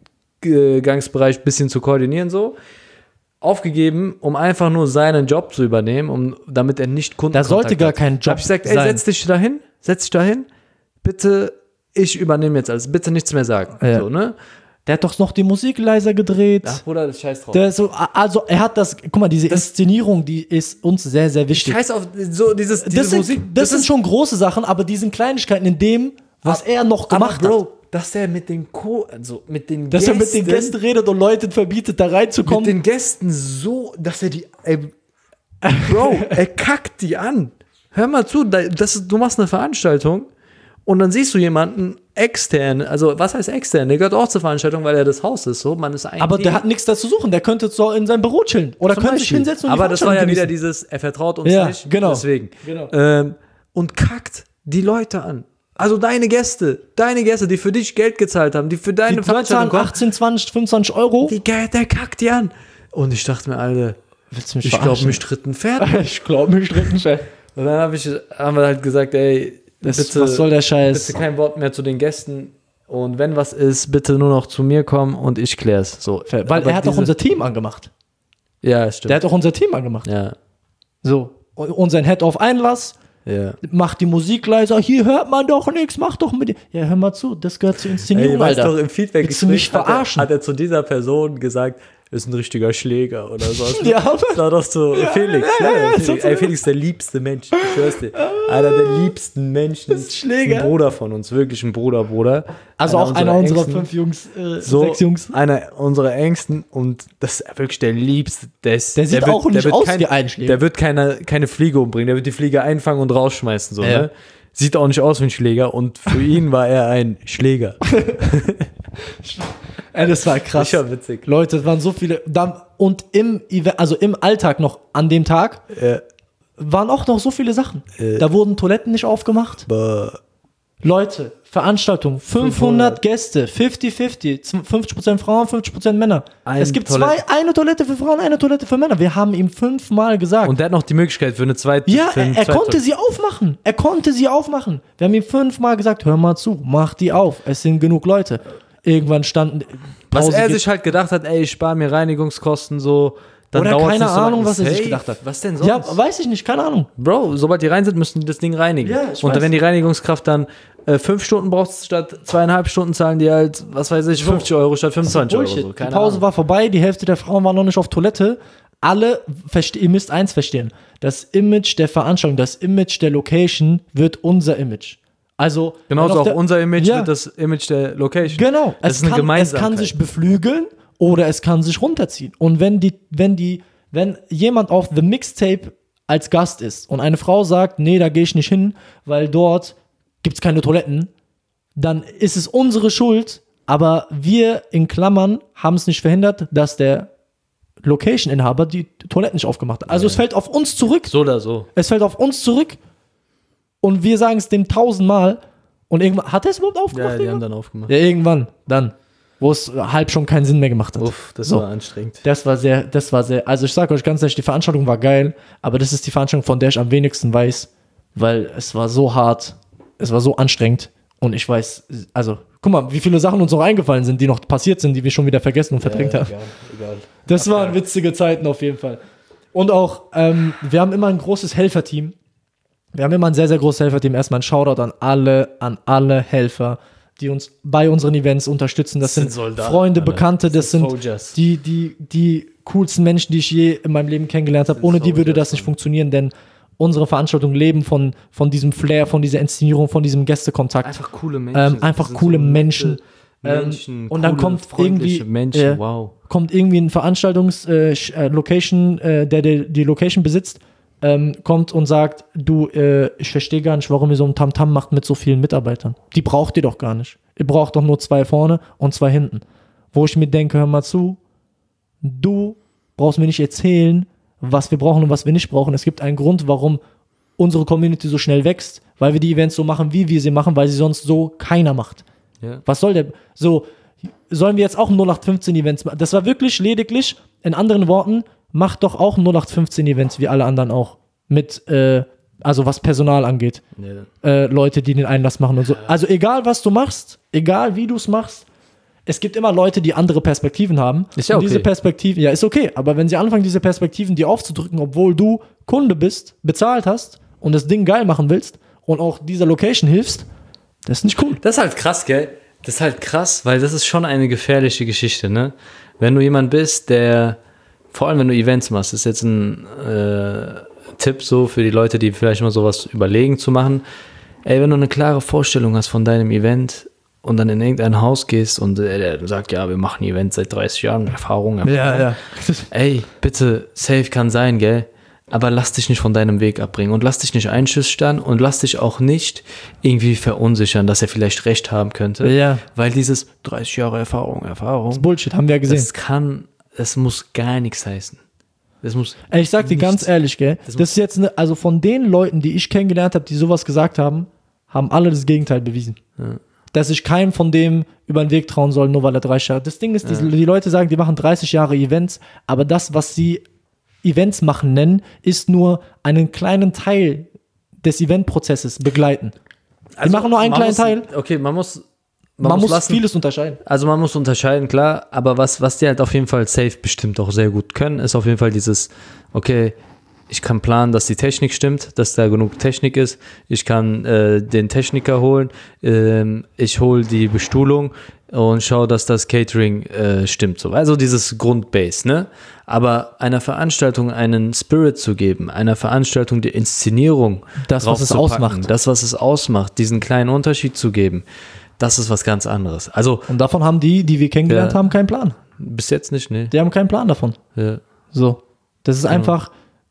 Ausgangsbereich ein bisschen zu koordinieren, so. Aufgegeben, um einfach nur seinen Job zu übernehmen, um, damit er nicht Kunden Da sollte gar kein Job Job hab ich gesagt, ey, sein. setz dich dahin, setz dich dahin, bitte, ich übernehme jetzt alles, bitte nichts mehr sagen. Ja. So, ne? Der hat doch noch die Musik leiser gedreht. Ach, Bruder, das scheiß drauf. Der ist so, also er hat das, guck mal, diese Inszenierung, die ist uns sehr, sehr wichtig. Scheiß auf so dieses, diese Das sind, Musik. das sind schon große Sachen, aber die sind Kleinigkeiten in dem, was er noch gemacht aber Bro, hat. dass er mit den Co also mit den Dass Gästen, er mit den Gästen redet und Leuten verbietet, da mit reinzukommen. den Gästen so, dass er die, ey, Bro, er kackt die an. Hör mal zu, das ist, du machst eine Veranstaltung und dann siehst du jemanden extern, also was heißt extern? Der gehört auch zur Veranstaltung, weil er das Haus ist, so, man ist eigentlich. Aber der hat nichts dazu suchen, der könnte so in seinem Büro chillen oder könnte sich hinsetzen und die Aber das war ja Veranstaltung wieder genießen. dieses, er vertraut uns Ja, nicht, genau. deswegen. Genau. Ähm, und kackt die Leute an. Also deine Gäste, deine Gäste, die für dich Geld gezahlt haben, die für deine Die Leute zahlen Veranstaltung kommen, achtzehn, zwanzig, fünfundzwanzig Euro. die, der kackt die an. Und ich dachte mir, Alter, Willst du mich ich glaube, verarschen? mich tritt ein Pferd. Ich glaube, mich tritt ein Pferd. Und dann hab ich, haben wir halt gesagt, ey, Das, bitte, was soll der Scheiß? bitte kein Wort mehr zu den Gästen. Und wenn was ist, bitte nur noch zu mir kommen und ich klär's. So. Weil Aber er hat doch diese- unser Team angemacht. Ja, stimmt. Der hat doch unser Team angemacht. ja, So. Und und sein Head auf Einlass, ja. macht die Musik leiser, hier hört man doch nichts, mach doch mit. Ja, hör mal zu, das gehört zur Inszenierung, Ey, weißt Alter. doch, im Feedback Willst du mich hat er, verarschen? hat er zu dieser Person gesagt, ist ein richtiger Schläger oder so. Ja. Das war doch so Felix. ja, ja, Felix. das Ey, Felix ist der liebste Mensch. Ich schwör's dir. Einer der liebsten Menschen. ist Schläger. Ein Bruder von uns, wirklich ein Bruder, Bruder. Also auch einer unserer Ängsten. fünf Jungs, äh, So, sechs Jungs. einer unserer Ängsten und das ist wirklich der Liebste. Der, ist, Der sieht wird- auch nicht wird aus kein, wie ein Schläger. Der wird keine, keine Fliege umbringen, der wird die Fliege einfangen und rausschmeißen. So, Ja. ne? Sieht auch nicht aus wie ein Schläger und für ihn war er ein Schläger. Ey, das war krass. Sicher witzig. Leute, es waren so viele. Da, und im, Eve- also im Alltag noch an dem Tag Äh, waren auch noch so viele Sachen. Äh. Da wurden Toiletten nicht aufgemacht. aber Leute, Veranstaltung, fünfhundert Gäste, fünfzig fünfzig, fünfzig Prozent Frauen, fünfzig Prozent Männer. Ein es gibt Toilette- zwei, eine Toilette für Frauen, eine Toilette für Männer. Wir haben ihm fünfmal gesagt. und der hat noch die Möglichkeit für eine zweite. ja, für einen er, er zweiten- konnte sie aufmachen. Er konnte sie aufmachen. Wir haben ihm fünfmal gesagt, hör mal zu, mach die auf. Es sind genug Leute. Irgendwann standen. Was Pause er geht- sich halt gedacht hat, ey, ich spare mir Reinigungskosten so. Dann Oder dauert's keine nicht so Ahnung, lange. was er sich Safe. gedacht hat. Was denn sonst? Ja, weiß ich nicht, keine Ahnung. Bro, sobald die rein sind, müssen die das Ding reinigen. Ja, ich und weiß. wenn die Reinigungskraft dann äh, fünf Stunden braucht, statt zweieinhalb Stunden zahlen die halt, was weiß ich, fünfzig Euro statt fünfundzwanzig Euro. Bullshit. So. Die Keine Pause Ahnung. war vorbei, die Hälfte der Frauen war noch nicht auf Toilette. Alle, verste- ihr müsst eins verstehen, das Image der Veranstaltung, das Image der Location wird unser Image. Also Genauso wenn auf auch der- unser Image Ja. wird das Image der Location. Genau, Das es, ist eine kann, es Gemeinsamkeit. kann sich beflügeln oder es kann sich runterziehen. Und wenn die, wenn die, wenn jemand auf The Mixtape als Gast ist und eine Frau sagt, nee, da gehe ich nicht hin, weil dort gibt es keine Toiletten, dann ist es unsere Schuld, aber wir in Klammern haben es nicht verhindert, dass der Location-Inhaber die Toiletten nicht aufgemacht hat. Also es fällt auf uns zurück. So oder so. Es fällt auf uns zurück und wir sagen es dem tausendmal und irgendwann, hat er es überhaupt aufgemacht? Ja, die haben irgendwann? dann aufgemacht. Ja, irgendwann, dann, wo es halb schon keinen Sinn mehr gemacht hat. Uff, das So. war anstrengend. Das war sehr, das war sehr, also ich sage euch ganz ehrlich, die Veranstaltung war geil, aber das ist die Veranstaltung, von der ich am wenigsten weiß, weil es war so hart, es war so anstrengend und ich weiß, also guck mal, wie viele Sachen uns noch eingefallen sind, die noch passiert sind, die wir schon wieder vergessen und verdrängt haben. Egal, egal. Das waren witzige Zeiten auf jeden Fall. Und auch, ähm, wir haben immer ein großes Helferteam. Wir haben immer ein sehr, sehr großes Helferteam. Erstmal ein Shoutout an alle, an alle Helfer, die uns bei unseren Events unterstützen. Das, Das sind sind Soldaten, Freunde, Alter. Bekannte, das, Das sind sind Soldiers. die, die, die coolsten Menschen, die ich je in meinem Leben kennengelernt habe. sind Ohne die würde Soldiers, das nicht funktionieren, denn unsere Veranstaltungen leben von, von diesem Flair, von dieser Inszenierung, von diesem Gästekontakt. Einfach coole Menschen. Ähm, Das einfach sind coole so nette Menschen. Ähm, Menschen. und dann coole, kommt freundliche irgendwie, Menschen. äh, wow. kommt irgendwie ein Veranstaltungs äh, Sch- äh, Location, äh, der, der die Location besitzt, ähm, kommt und sagt, du, äh, ich verstehe gar nicht, warum ihr so ein Tamtam macht mit so vielen Mitarbeitern. Die braucht ihr doch gar nicht. Ihr braucht doch nur zwei vorne und zwei hinten. Wo ich mir denke, hör mal zu, du brauchst mir nicht erzählen, was wir brauchen und was wir nicht brauchen. Es gibt einen Grund, warum unsere Community so schnell wächst, weil wir die Events so machen, wie wir sie machen, weil sie sonst so keiner macht. Ja. Was soll der? So, sollen wir jetzt auch null acht fünfzehn Events machen? Das war wirklich lediglich, in anderen Worten, macht doch auch null acht fünfzehn Events wie alle anderen auch. Mit, äh, also was Personal angeht. Ja. Äh, Leute, die den Einlass machen und so. Also egal, was du machst, egal wie du es machst, es gibt immer Leute, die andere Perspektiven haben. Ist ja und diese okay. Perspektiven, ja, ist okay. Aber wenn sie anfangen, diese Perspektiven dir aufzudrücken, obwohl du Kunde bist, bezahlt hast und das Ding geil machen willst und auch dieser Location hilfst, das ist nicht cool. Das ist halt krass, gell? Das ist halt krass, weil das ist schon eine gefährliche Geschichte, ne? Wenn du jemand bist, der, vor allem wenn du Events machst, ist jetzt ein äh, Tipp so für die Leute, die vielleicht mal sowas überlegen zu machen. Ey, wenn du eine klare Vorstellung hast von deinem Event und dann in irgendein Haus gehst und äh, der sagt, ja, wir machen Events seit dreißig Jahren, Erfahrung, Erfahrung. Ja, ja. Ey, bitte, safe kann sein, gell? Aber lass dich nicht von deinem Weg abbringen und lass dich nicht einschüchtern und lass dich auch nicht irgendwie verunsichern, dass er vielleicht recht haben könnte. Ja. Weil dieses dreißig Jahre Erfahrung, Erfahrung, Das ist Bullshit, haben wir ja gesehen. das kann, es muss gar nichts heißen. Das muss Ey, ich sag dir nichts- ganz ehrlich, gell, das, Das ist jetzt eine, also von den Leuten, die ich kennengelernt habe, die sowas gesagt haben, haben alle das Gegenteil bewiesen. Ja. Dass sich keinem von dem über den Weg trauen soll, nur weil er dreißig Jahre. Das Ding ist, die, die Leute sagen, die machen dreißig Jahre Events, aber das, was sie Events machen nennen, ist nur einen kleinen Teil des Eventprozesses begleiten. Die machen nur einen man kleinen muss, Teil. Okay, man muss, Man, man, muss lassen, vieles unterscheiden. Also man muss unterscheiden, klar, aber was, was die halt auf jeden Fall safe bestimmt auch sehr gut können, ist auf jeden Fall dieses, okay, ich kann planen, dass die Technik stimmt, dass da genug Technik ist, ich kann äh, den Techniker holen, ähm, ich hole die Bestuhlung und schaue, dass das Catering äh, stimmt. So. Also dieses Grundbase, ne? Aber einer Veranstaltung einen Spirit zu geben, einer Veranstaltung die Inszenierung Das, was es draufzupacken, ausmacht. das, was es ausmacht, diesen kleinen Unterschied zu geben, das ist was ganz anderes. Also Und davon haben die, die wir kennengelernt Ja. haben, keinen Plan. bis jetzt nicht, ne? Die haben keinen Plan davon. Ja. So. Das ist einfach,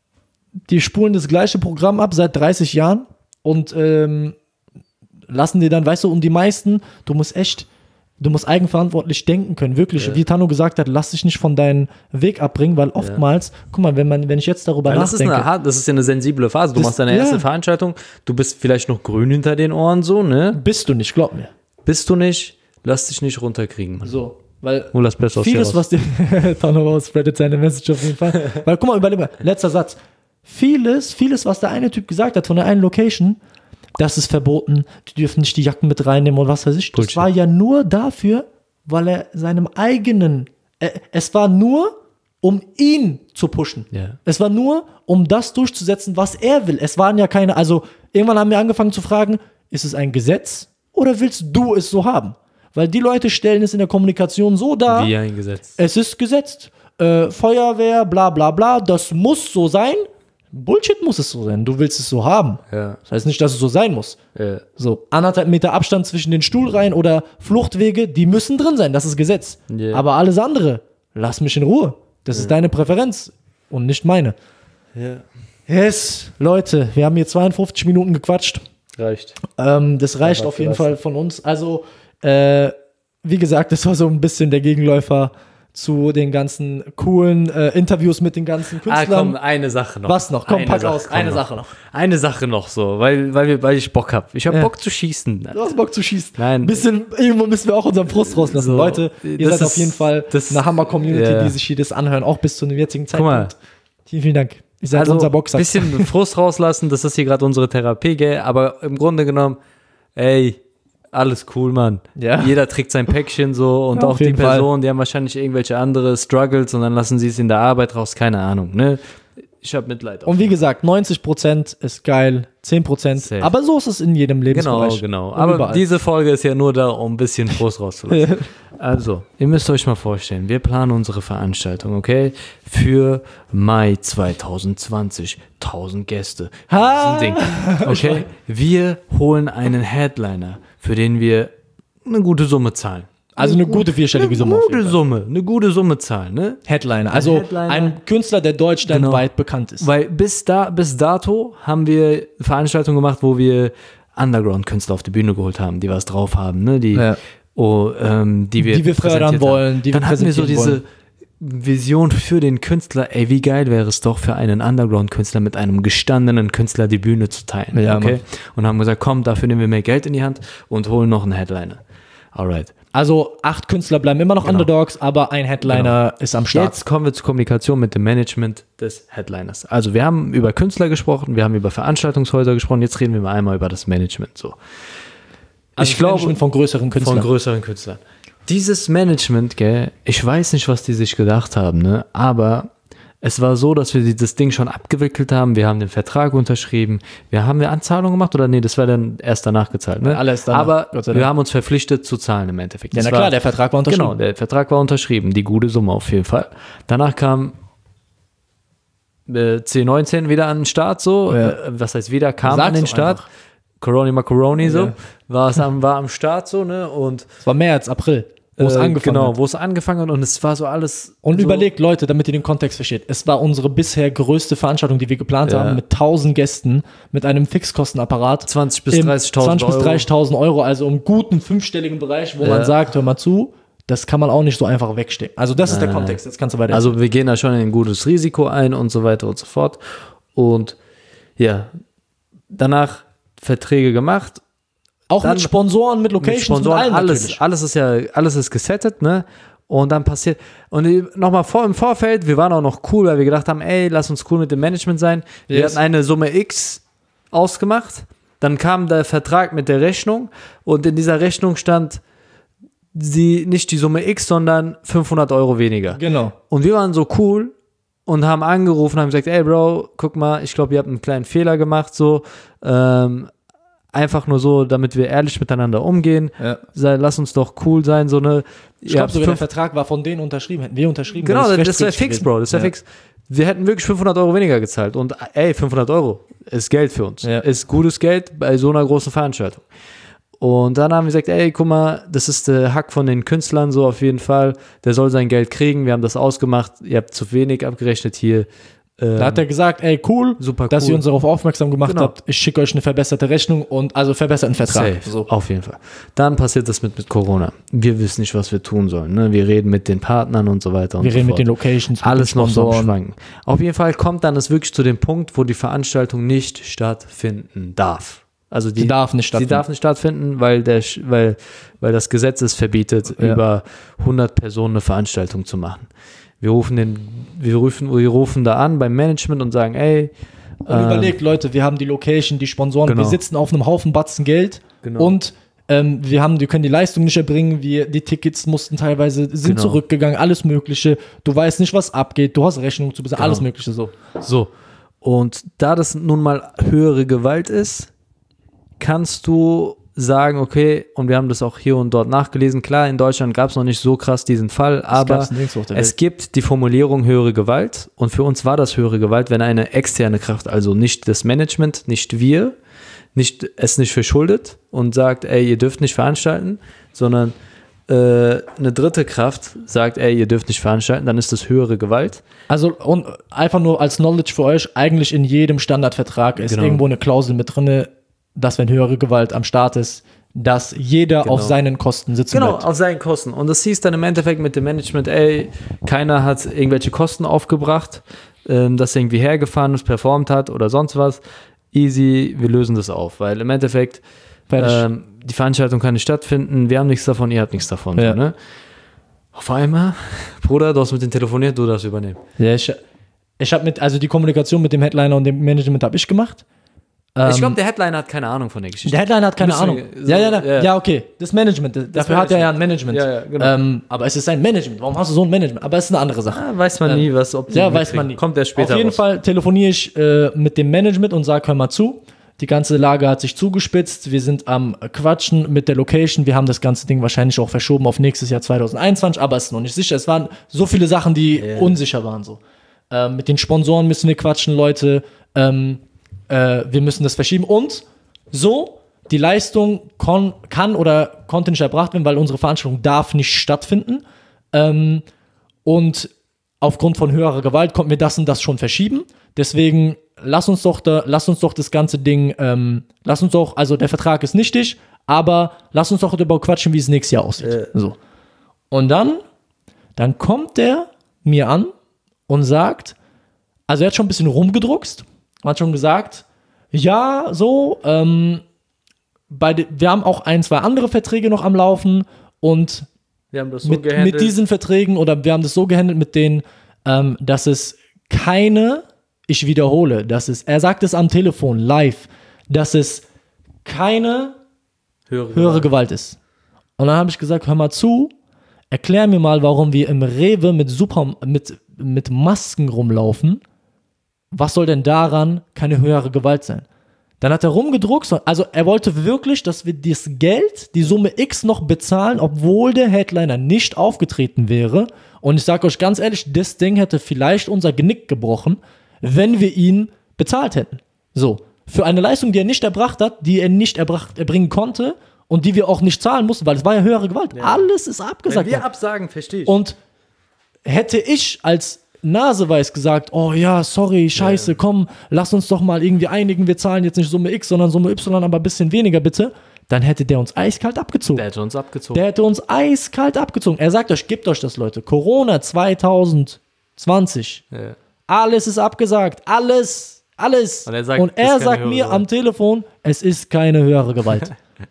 die spulen das gleiche Programm ab seit dreißig Jahren und ähm, lassen dir dann, weißt du, und die meisten, du musst echt, du musst eigenverantwortlich denken können. Wirklich, Ja. wie Tano gesagt hat, lass dich nicht von deinem Weg abbringen, weil oftmals, guck mal, wenn man, wenn ich jetzt darüber Weil das ist, nachdenke. eine, hart- das ist ja eine sensible Phase. Du Das- machst deine ja. erste Veranstaltung, du bist vielleicht noch grün hinter den Ohren, so, ne? bist du nicht, glaub mir. Bist du nicht, lass dich nicht runterkriegen, Mann. So. Weil Hol das Beste aus dir vieles, raus. was dir Tano raus, spreadet seine Message auf jeden Fall. Weil, guck mal, überleg mal, letzter Satz. Vieles, vieles, was der eine Typ gesagt hat von der einen Location, das ist verboten, die dürfen nicht die Jacken mit reinnehmen und was weiß ich. Das Bullshit. war ja nur dafür, weil er seinem eigenen, äh, es war nur, um ihn zu pushen. Ja. Es war nur, um das durchzusetzen, was er will. Es waren ja keine, also irgendwann haben wir angefangen zu fragen, ist es ein Gesetz oder willst du es so haben? Weil die Leute stellen es in der Kommunikation so dar, Wie eingesetzt. es ist gesetzt. Äh, Feuerwehr, bla bla bla, das muss so sein. Bullshit muss es so sein. Du willst es so haben. Ja. Das heißt nicht, dass es so sein muss. Ja. So, anderthalb Meter Abstand zwischen den Stuhlreihen oder Fluchtwege, die müssen drin sein. Das ist Gesetz. Ja. Aber alles andere, lass mich in Ruhe. Das ist deine Präferenz und nicht meine. Ja. Yes, Leute, wir haben hier zweiundfünfzig Minuten gequatscht. Reicht. Ähm, das reicht Einfach auf jeden gelassen. Fall von uns. Also, äh, wie gesagt, das war so ein bisschen der Gegenläufer zu den ganzen coolen äh, Interviews mit den ganzen Ah, Künstlern. komm, eine Sache noch. Was noch? Komm, eine pack Sache, aus. komm Eine Sache noch. Eine Sache noch so, weil, weil, wir, weil ich Bock hab. Ich hab Ja. Bock zu schießen. Du hast Bock zu schießen. Nein. Bisschen, irgendwo müssen wir auch unseren Frust rauslassen. So, Leute, ihr das seid auf ist- jeden Fall das- eine Hammer-Community, ja. die sich hier das anhören, auch bis zu dem jetzigen Guck mal. Zeitpunkt. Vielen, vielen Dank. Ihr seid Also unser ein Boxer. bisschen Frust rauslassen, das ist hier gerade unsere Therapie, gell? Aber im Grunde genommen, ey, alles cool, Mann. Ja. Jeder trägt sein Päckchen so und Ja, auch auf die jeden Fall. Personen, die haben wahrscheinlich irgendwelche andere Struggles und dann lassen sie es in der Arbeit raus, keine Ahnung, ne? Ich habe Mitleid. Und wie gesagt, neunzig Prozent ist geil, zehn Prozent. Safe. Aber so ist es in jedem Genau, Lebensbereich. genau. Und Aber überall. diese Folge ist ja nur da, um ein bisschen Frust rauszulassen. Also, ihr müsst euch mal vorstellen, wir planen unsere Veranstaltung, okay? Für Mai zwanzig zwanzig. tausend Gäste. Ha! Diesen Ding. Okay? Wir holen einen Headliner, für den wir eine gute Summe zahlen. Also eine gute vierstellige Summe. Eine auf jeden gute Fall. Summe, eine gute Summe zahlen, ne? Headliner. Also Headliner. ein Künstler, der deutschlandweit Genau. bekannt ist. Weil bis, da, bis dato haben wir Veranstaltungen gemacht, wo wir Underground-Künstler auf die Bühne geholt haben, die was drauf haben, ne? Die, Ja. oh, ähm, die wir, Die wir fördern präsentiert wollen, haben. die wir Dann hatten wir so präsentieren diese Vision für den Künstler, ey, wie geil wäre es doch für einen Underground-Künstler mit einem gestandenen Künstler die Bühne zu teilen, Ja, okay? Mann. Und haben gesagt, komm, dafür nehmen wir mehr Geld in die Hand und holen noch einen Headliner. Alright. Also acht Künstler bleiben immer noch Genau. Underdogs, aber ein Headliner ist am Start. Jetzt kommen wir zur Kommunikation mit dem Management des Headliners. Also wir haben über Künstler gesprochen, wir haben über Veranstaltungshäuser gesprochen, jetzt reden wir mal einmal über das Management. So. Also ich glaube, Management von größeren Künstlern. von größeren Künstlern. Dieses Management, gell, ich weiß nicht, was die sich gedacht haben, ne? Aber es war so, dass wir das Ding schon abgewickelt haben, wir haben den Vertrag unterschrieben, wir haben eine Anzahlung gemacht oder nee, das war dann erst danach gezahlt, ne? Alles danach, aber Gott sei wir Dank. haben uns verpflichtet zu zahlen im Endeffekt. Ja, Das na war, klar, der Vertrag war unterschrieben. Genau, der Vertrag war unterschrieben, die gute Summe auf jeden Fall. Danach kam äh, C neunzehn wieder an den Start, so, Ja. äh, was heißt wieder, kam Sag's an den doch Start, einfach. Corona Macaroni, so, Ja. war, es am, war am Start, so, ne, und Es war März, April, wo es äh, angefangen genau, hat. wo es angefangen hat und es war so alles. Und so, überlegt, Leute, damit ihr den Kontext versteht. Es war unsere bisher größte Veranstaltung, die wir geplant Ja. haben, mit tausend Gästen, mit einem Fixkostenapparat. zwanzig bis im dreißigtausend zwanzig bis Euro. dreißigtausend Euro, also im guten fünfstelligen Bereich, wo Ja. man sagt, hör mal zu, das kann man auch nicht so einfach wegstecken. Also das ist der Nein, Kontext, jetzt kannst du weiter. Also wir gehen da schon in ein gutes Risiko ein und so weiter und so fort. Und ja, danach Verträge gemacht. auch dann mit Sponsoren, mit Locations, mit Sponsoren, mit allem alles, natürlich. alles ist ja, alles ist gesettet, ne? Und dann passiert, und nochmal vor, im Vorfeld, wir waren auch noch cool, weil wir gedacht haben, ey, lass uns cool mit dem Management sein. Wir Yes. hatten eine Summe X ausgemacht, dann kam der Vertrag mit der Rechnung und in dieser Rechnung stand sie, nicht die Summe X, sondern fünfhundert Euro weniger. Genau. Und wir waren so cool und haben angerufen, haben gesagt, ey Bro, guck mal, ich glaube, ihr habt einen kleinen Fehler gemacht, so, ähm, einfach nur so, damit wir ehrlich miteinander umgehen. Ja. Sei, lass uns doch cool sein, so eine. Ich glaube sogar, der Vertrag war von denen unterschrieben. Hätten wir unterschrieben. Genau, wäre das, das wäre rechtsgültig fix, gewesen. Bro, das wäre Ja. fix. Wir hätten wirklich fünfhundert Euro weniger gezahlt. Und ey, fünfhundert Euro ist Geld für uns. Ja. Ist gutes Geld bei so einer großen Veranstaltung. Und dann haben wir gesagt, ey, guck mal, das ist der Hack von den Künstlern, so auf jeden Fall. Der soll sein Geld kriegen. Wir haben das ausgemacht. Ihr habt zu wenig abgerechnet hier. Ähm, Da hat er gesagt, ey, cool, Super dass cool. ihr uns darauf aufmerksam gemacht Genau. habt. Ich schicke euch eine verbesserte Rechnung und also verbesserten Vertrag. Safe, So. auf jeden Fall. Dann passiert das mit, mit Corona. Wir wissen nicht, was wir tun sollen. Ne? Wir reden mit den Partnern und so weiter und Wir so reden fort. mit den Locations, mit Alles den noch so am Sponsoren. Schwanken. Auf jeden Fall kommt dann es wirklich zu dem Punkt, wo die Veranstaltung nicht stattfinden darf. Also die Sie darf nicht Sie stattfinden. darf nicht stattfinden, weil, der, Sch- weil, weil das Gesetz es verbietet, Ja. über hundert Personen eine Veranstaltung zu machen. Wir rufen, den, wir, rufen, wir rufen da an beim Management und sagen, ey, Und ähm, überlegt, Leute, wir haben die Location, die Sponsoren, Genau. wir sitzen auf einem Haufen Batzen Geld Genau. und ähm, wir haben, wir können die Leistung nicht erbringen, wir, die Tickets mussten teilweise, sind Genau. zurückgegangen, alles mögliche, du weißt nicht, was abgeht, du hast Rechnungen zu bezahlen, Genau. alles mögliche so. So, und da das nun mal höhere Gewalt ist, kannst du sagen, okay, und wir haben das auch hier und dort nachgelesen, klar, in Deutschland gab es noch nicht so krass diesen Fall, aber gab's nirgendwo auf der es Welt. gibt die Formulierung höhere Gewalt und für uns war das höhere Gewalt, wenn eine externe Kraft, also nicht das Management, nicht wir, nicht, es nicht verschuldet und sagt, ey, ihr dürft nicht veranstalten, sondern äh, eine dritte Kraft sagt, ey, ihr dürft nicht veranstalten, dann ist das höhere Gewalt. Also und einfach nur als Knowledge für euch, eigentlich in jedem Standardvertrag ist Genau. irgendwo eine Klausel mit drin, dass wenn höhere Gewalt am Start ist, dass jeder Genau. auf seinen Kosten sitzen Genau, bleibt. auf seinen Kosten. Und das hieß dann im Endeffekt mit dem Management, ey, keiner hat irgendwelche Kosten aufgebracht, ähm, dass er irgendwie hergefahren ist, performt hat oder sonst was. Easy, wir lösen das auf, weil im Endeffekt Fertig. ähm, die Veranstaltung kann nicht stattfinden, wir haben nichts davon, ihr habt nichts davon. Ja. So, ne? Auf einmal, Bruder, du hast mit denen telefoniert, du darfst übernehmen. Ja, ich ich habe mit, also die Kommunikation mit dem Headliner und dem Management habe ich gemacht. ich Ähm, glaube, der Headliner hat keine Ahnung von der Geschichte. Der Headliner hat keine Müssen Ahnung. wir- so, ja, ja, ja, ja. ja, okay. Das Management, das, dafür hat er ja ein Management. Ja, ja, genau. ähm, aber es ist ein Management. Warum hast du so ein Management? Aber es ist eine andere Sache. Ah, weiß man nie, was, ob die Ja, weiß mitkriegen. man nie. Kommt der später Auf jeden raus. Fall telefoniere ich äh, mit dem Management und sage, hör mal zu. Die ganze Lage hat sich zugespitzt. Wir sind am Quatschen mit der Location. Wir haben das ganze Ding wahrscheinlich auch verschoben auf nächstes Jahr zwanzig einundzwanzig, aber es ist noch nicht sicher. Es waren so viele Sachen, die Ja. unsicher waren. So. Ähm, mit den Sponsoren müssen wir quatschen, Leute. Ähm, äh, wir müssen das verschieben. Und so, die Leistung kon- kann oder konnte nicht erbracht werden, weil unsere Veranstaltung darf nicht stattfinden. Ähm, und aufgrund von höherer Gewalt konnten wir das und das schon verschieben. Deswegen lass uns doch, da, lass uns doch das ganze Ding, ähm, lass uns doch, also der Vertrag ist nichtig, aber lass uns doch darüber quatschen, wie es nächstes Jahr aussieht. Äh. So. Und dann, dann kommt der mir an und sagt, also er hat schon ein bisschen rumgedruckst, hat schon gesagt, ja, so, ähm, bei de, wir haben auch ein, zwei andere Verträge noch am Laufen und Wir haben das so mit, gehandelt. mit diesen Verträgen oder wir haben das so gehandelt mit denen, ähm, dass es keine, ich wiederhole, dass es, er sagt es am Telefon live, dass es keine höhere, höhere Gewalt ist. Und dann habe ich gesagt, hör mal zu, erklär mir mal, warum wir im Rewe mit, Super, mit, mit Masken rumlaufen. Was soll denn daran keine höhere Gewalt sein? Dann hat er rumgedruckt, also er wollte wirklich, dass wir das Geld, die Summe X noch bezahlen, obwohl der Headliner nicht aufgetreten wäre. Und ich sage euch ganz ehrlich, das Ding hätte vielleicht unser Genick gebrochen, wenn wir ihn bezahlt hätten. So, für eine Leistung, die er nicht erbracht hat, die er nicht erbracht, erbringen konnte und die wir auch nicht zahlen mussten, weil es war ja höhere Gewalt. Ja. Alles ist abgesagt. Wenn wir absagen, verstehe ich. Und hätte ich als Naseweiß gesagt, oh ja, sorry, scheiße, ja. komm, lass uns doch mal irgendwie einigen, wir zahlen jetzt nicht Summe X, sondern Summe Y, aber ein bisschen weniger bitte, dann hätte der uns eiskalt abgezogen. Der hätte uns abgezogen. Der hätte uns eiskalt abgezogen. Er sagt euch, gebt euch das, Leute. Corona zwanzig zwanzig. Ja. Alles ist abgesagt. Alles. Alles. Und er sagt, Und er sagt mir Gewalt. Am Telefon, es ist keine höhere Gewalt.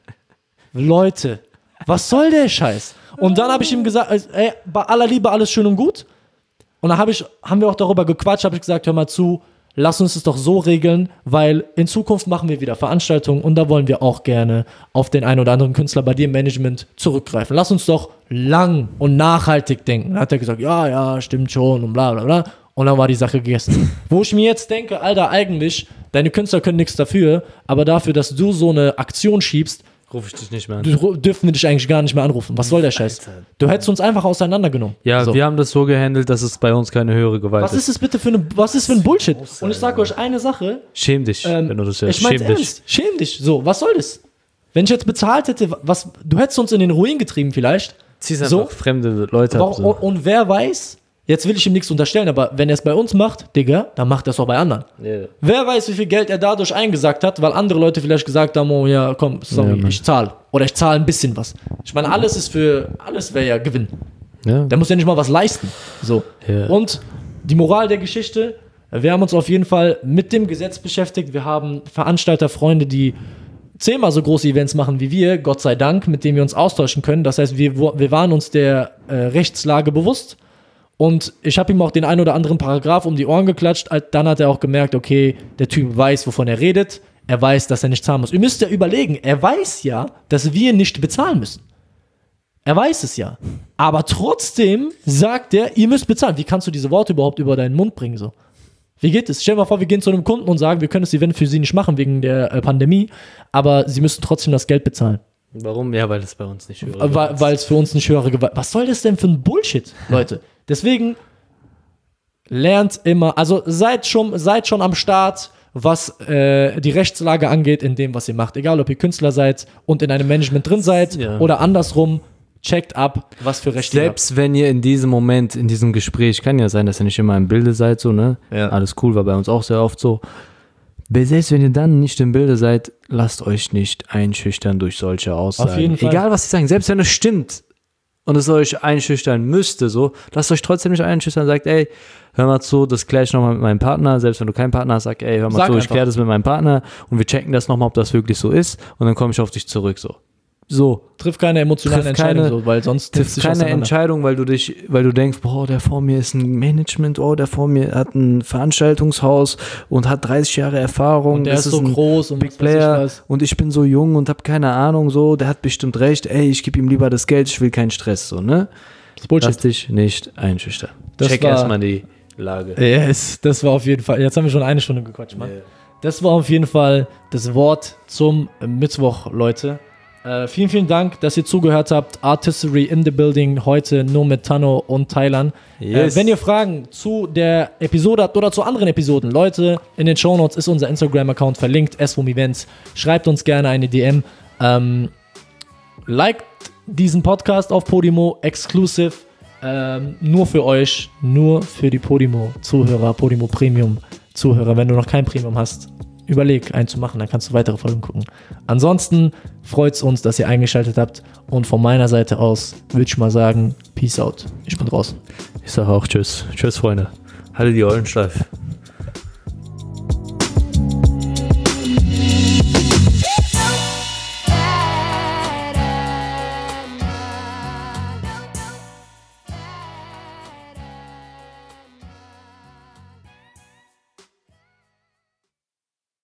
Leute, was soll der Scheiß? Und dann habe ich ihm gesagt, ey, bei aller Liebe, alles schön und gut. Und dann hab ich, haben wir auch darüber gequatscht, habe ich gesagt, hör mal zu, lass uns es doch so regeln, weil in Zukunft machen wir wieder Veranstaltungen und da wollen wir auch gerne auf den einen oder anderen Künstler bei dir im Management zurückgreifen. Lass uns doch lang und nachhaltig denken. Dann hat er gesagt, ja, ja, stimmt schon und bla bla bla. Und dann war die Sache gegessen. Wo ich mir jetzt denke, Alter, eigentlich, deine Künstler können nichts dafür, aber dafür, dass du so eine Aktion schiebst, rufe ich dich nicht mehr an. Dürfen wir dich eigentlich gar nicht mehr anrufen. Was soll der Scheiß? Du hättest uns einfach auseinandergenommen. Ja, so. Wir haben das so gehandelt, dass es bei uns keine höhere Gewalt ist. Was ist es bitte für eine, was ist für ein Bullshit? Und ich sage euch eine Sache. Schäm dich, ähm, wenn du das hörst. Ich mein's ernst. Schäm dich. So, was soll das? Wenn ich jetzt bezahlt hätte, was, du hättest uns in den Ruin getrieben vielleicht. Ziehst einfach so, fremde Leute ab. So. Und, und wer weiß, jetzt will ich ihm nichts unterstellen, aber wenn er es bei uns macht, Digga, dann macht er es auch bei anderen. Yeah. Wer weiß, wie viel Geld er dadurch eingesackt hat, weil andere Leute vielleicht gesagt haben, oh ja, komm, sorry, ja, ich zahle. Oder ich zahle ein bisschen was. Ich meine, alles ist für, alles wäre ja Gewinn. Ja. Der muss ja nicht mal was leisten. So. Ja. Und die Moral der Geschichte, wir haben uns auf jeden Fall mit dem Gesetz beschäftigt. Wir haben Veranstalterfreunde, die zehnmal so große Events machen wie wir, Gott sei Dank, mit denen wir uns austauschen können. Das heißt, wir, wir waren uns der äh, Rechtslage bewusst. Und ich habe ihm auch den einen oder anderen Paragraph um die Ohren geklatscht. Dann hat er auch gemerkt, okay, der Typ weiß, wovon er redet. Er weiß, dass er nicht zahlen muss. Ihr müsst ja überlegen, er weiß ja, dass wir nicht bezahlen müssen. Er weiß es ja. Aber trotzdem sagt er, ihr müsst bezahlen. Wie kannst du diese Worte überhaupt über deinen Mund bringen? So? Wie geht es? Stell dir mal vor, wir gehen zu einem Kunden und sagen, wir können das Event für sie nicht machen wegen der äh, Pandemie, aber sie müssen trotzdem das Geld bezahlen. Warum? Ja, weil es bei uns nicht höhere Gewalt weil, weil es für uns nicht höhere Gewalt. Was soll das denn für ein Bullshit, Leute? Deswegen lernt immer, also seid schon, seid schon am Start, was äh, die Rechtslage angeht in dem, was ihr macht. Egal, ob ihr Künstler seid und in einem Management drin seid ja. oder andersrum, checkt ab, was für Rechte ihr habt. Selbst wenn ihr in diesem Moment, in diesem Gespräch, kann ja sein, dass ihr nicht immer im Bilde seid, so, ne? Ja. Alles cool, war bei uns auch sehr oft so. Selbst wenn ihr dann nicht im Bilde seid, lasst euch nicht einschüchtern durch solche Aussagen. Auf jeden Fall. Egal, was sie sagen, selbst wenn es stimmt, und es euch einschüchtern müsste, so, lasst euch trotzdem nicht einschüchtern, sagt, ey, hör mal zu, das klär ich nochmal mit meinem Partner, selbst wenn du keinen Partner hast, sag, ey, hör mal sag zu, einfach. Ich klär das mit meinem Partner und wir checken das nochmal, ob das wirklich so ist und dann komme ich auf dich zurück, so. So. Triff keine emotionale triff Entscheidung, keine, so, weil sonst triff keine Entscheidung, weil du dich, weil du denkst, boah, der vor mir ist ein Management, oh, der vor mir hat ein Veranstaltungshaus und hat dreißig Jahre Erfahrung. Und der das ist so ein groß und Big Player und ich bin so jung und habe keine Ahnung, so, der hat bestimmt recht, ey, ich gebe ihm lieber das Geld, ich will keinen Stress, so, ne? Das Bullshit. Lass dich nicht einschüchtern. Das Check erstmal die Lage. Yes, das war auf jeden Fall, jetzt haben wir schon eine Stunde gequatscht, Mann. Yeah. Das war auf jeden Fall das Wort zum Mittwoch, Leute. Uh, vielen, vielen Dank, dass ihr zugehört habt. Artistry in the Building, heute nur mit Tano und Thailand. Yes. Uh, wenn ihr Fragen zu der Episode habt oder zu anderen Episoden, Leute, in den Shownotes ist unser Instagram-Account verlinkt, S W O M Events. Schreibt uns gerne eine D M. Um, liked diesen Podcast auf Podimo, exclusive, um, nur für euch, nur für die Podimo-Zuhörer, Podimo Premium-Zuhörer. Wenn du noch kein Premium hast, überleg, einen zu machen, dann kannst du weitere Folgen gucken. Ansonsten freut es uns, dass ihr eingeschaltet habt und von meiner Seite aus würde ich mal sagen, Peace out. Ich bin draußen. Ich sage auch Tschüss. Tschüss, Freunde. Halte die Eulen steif.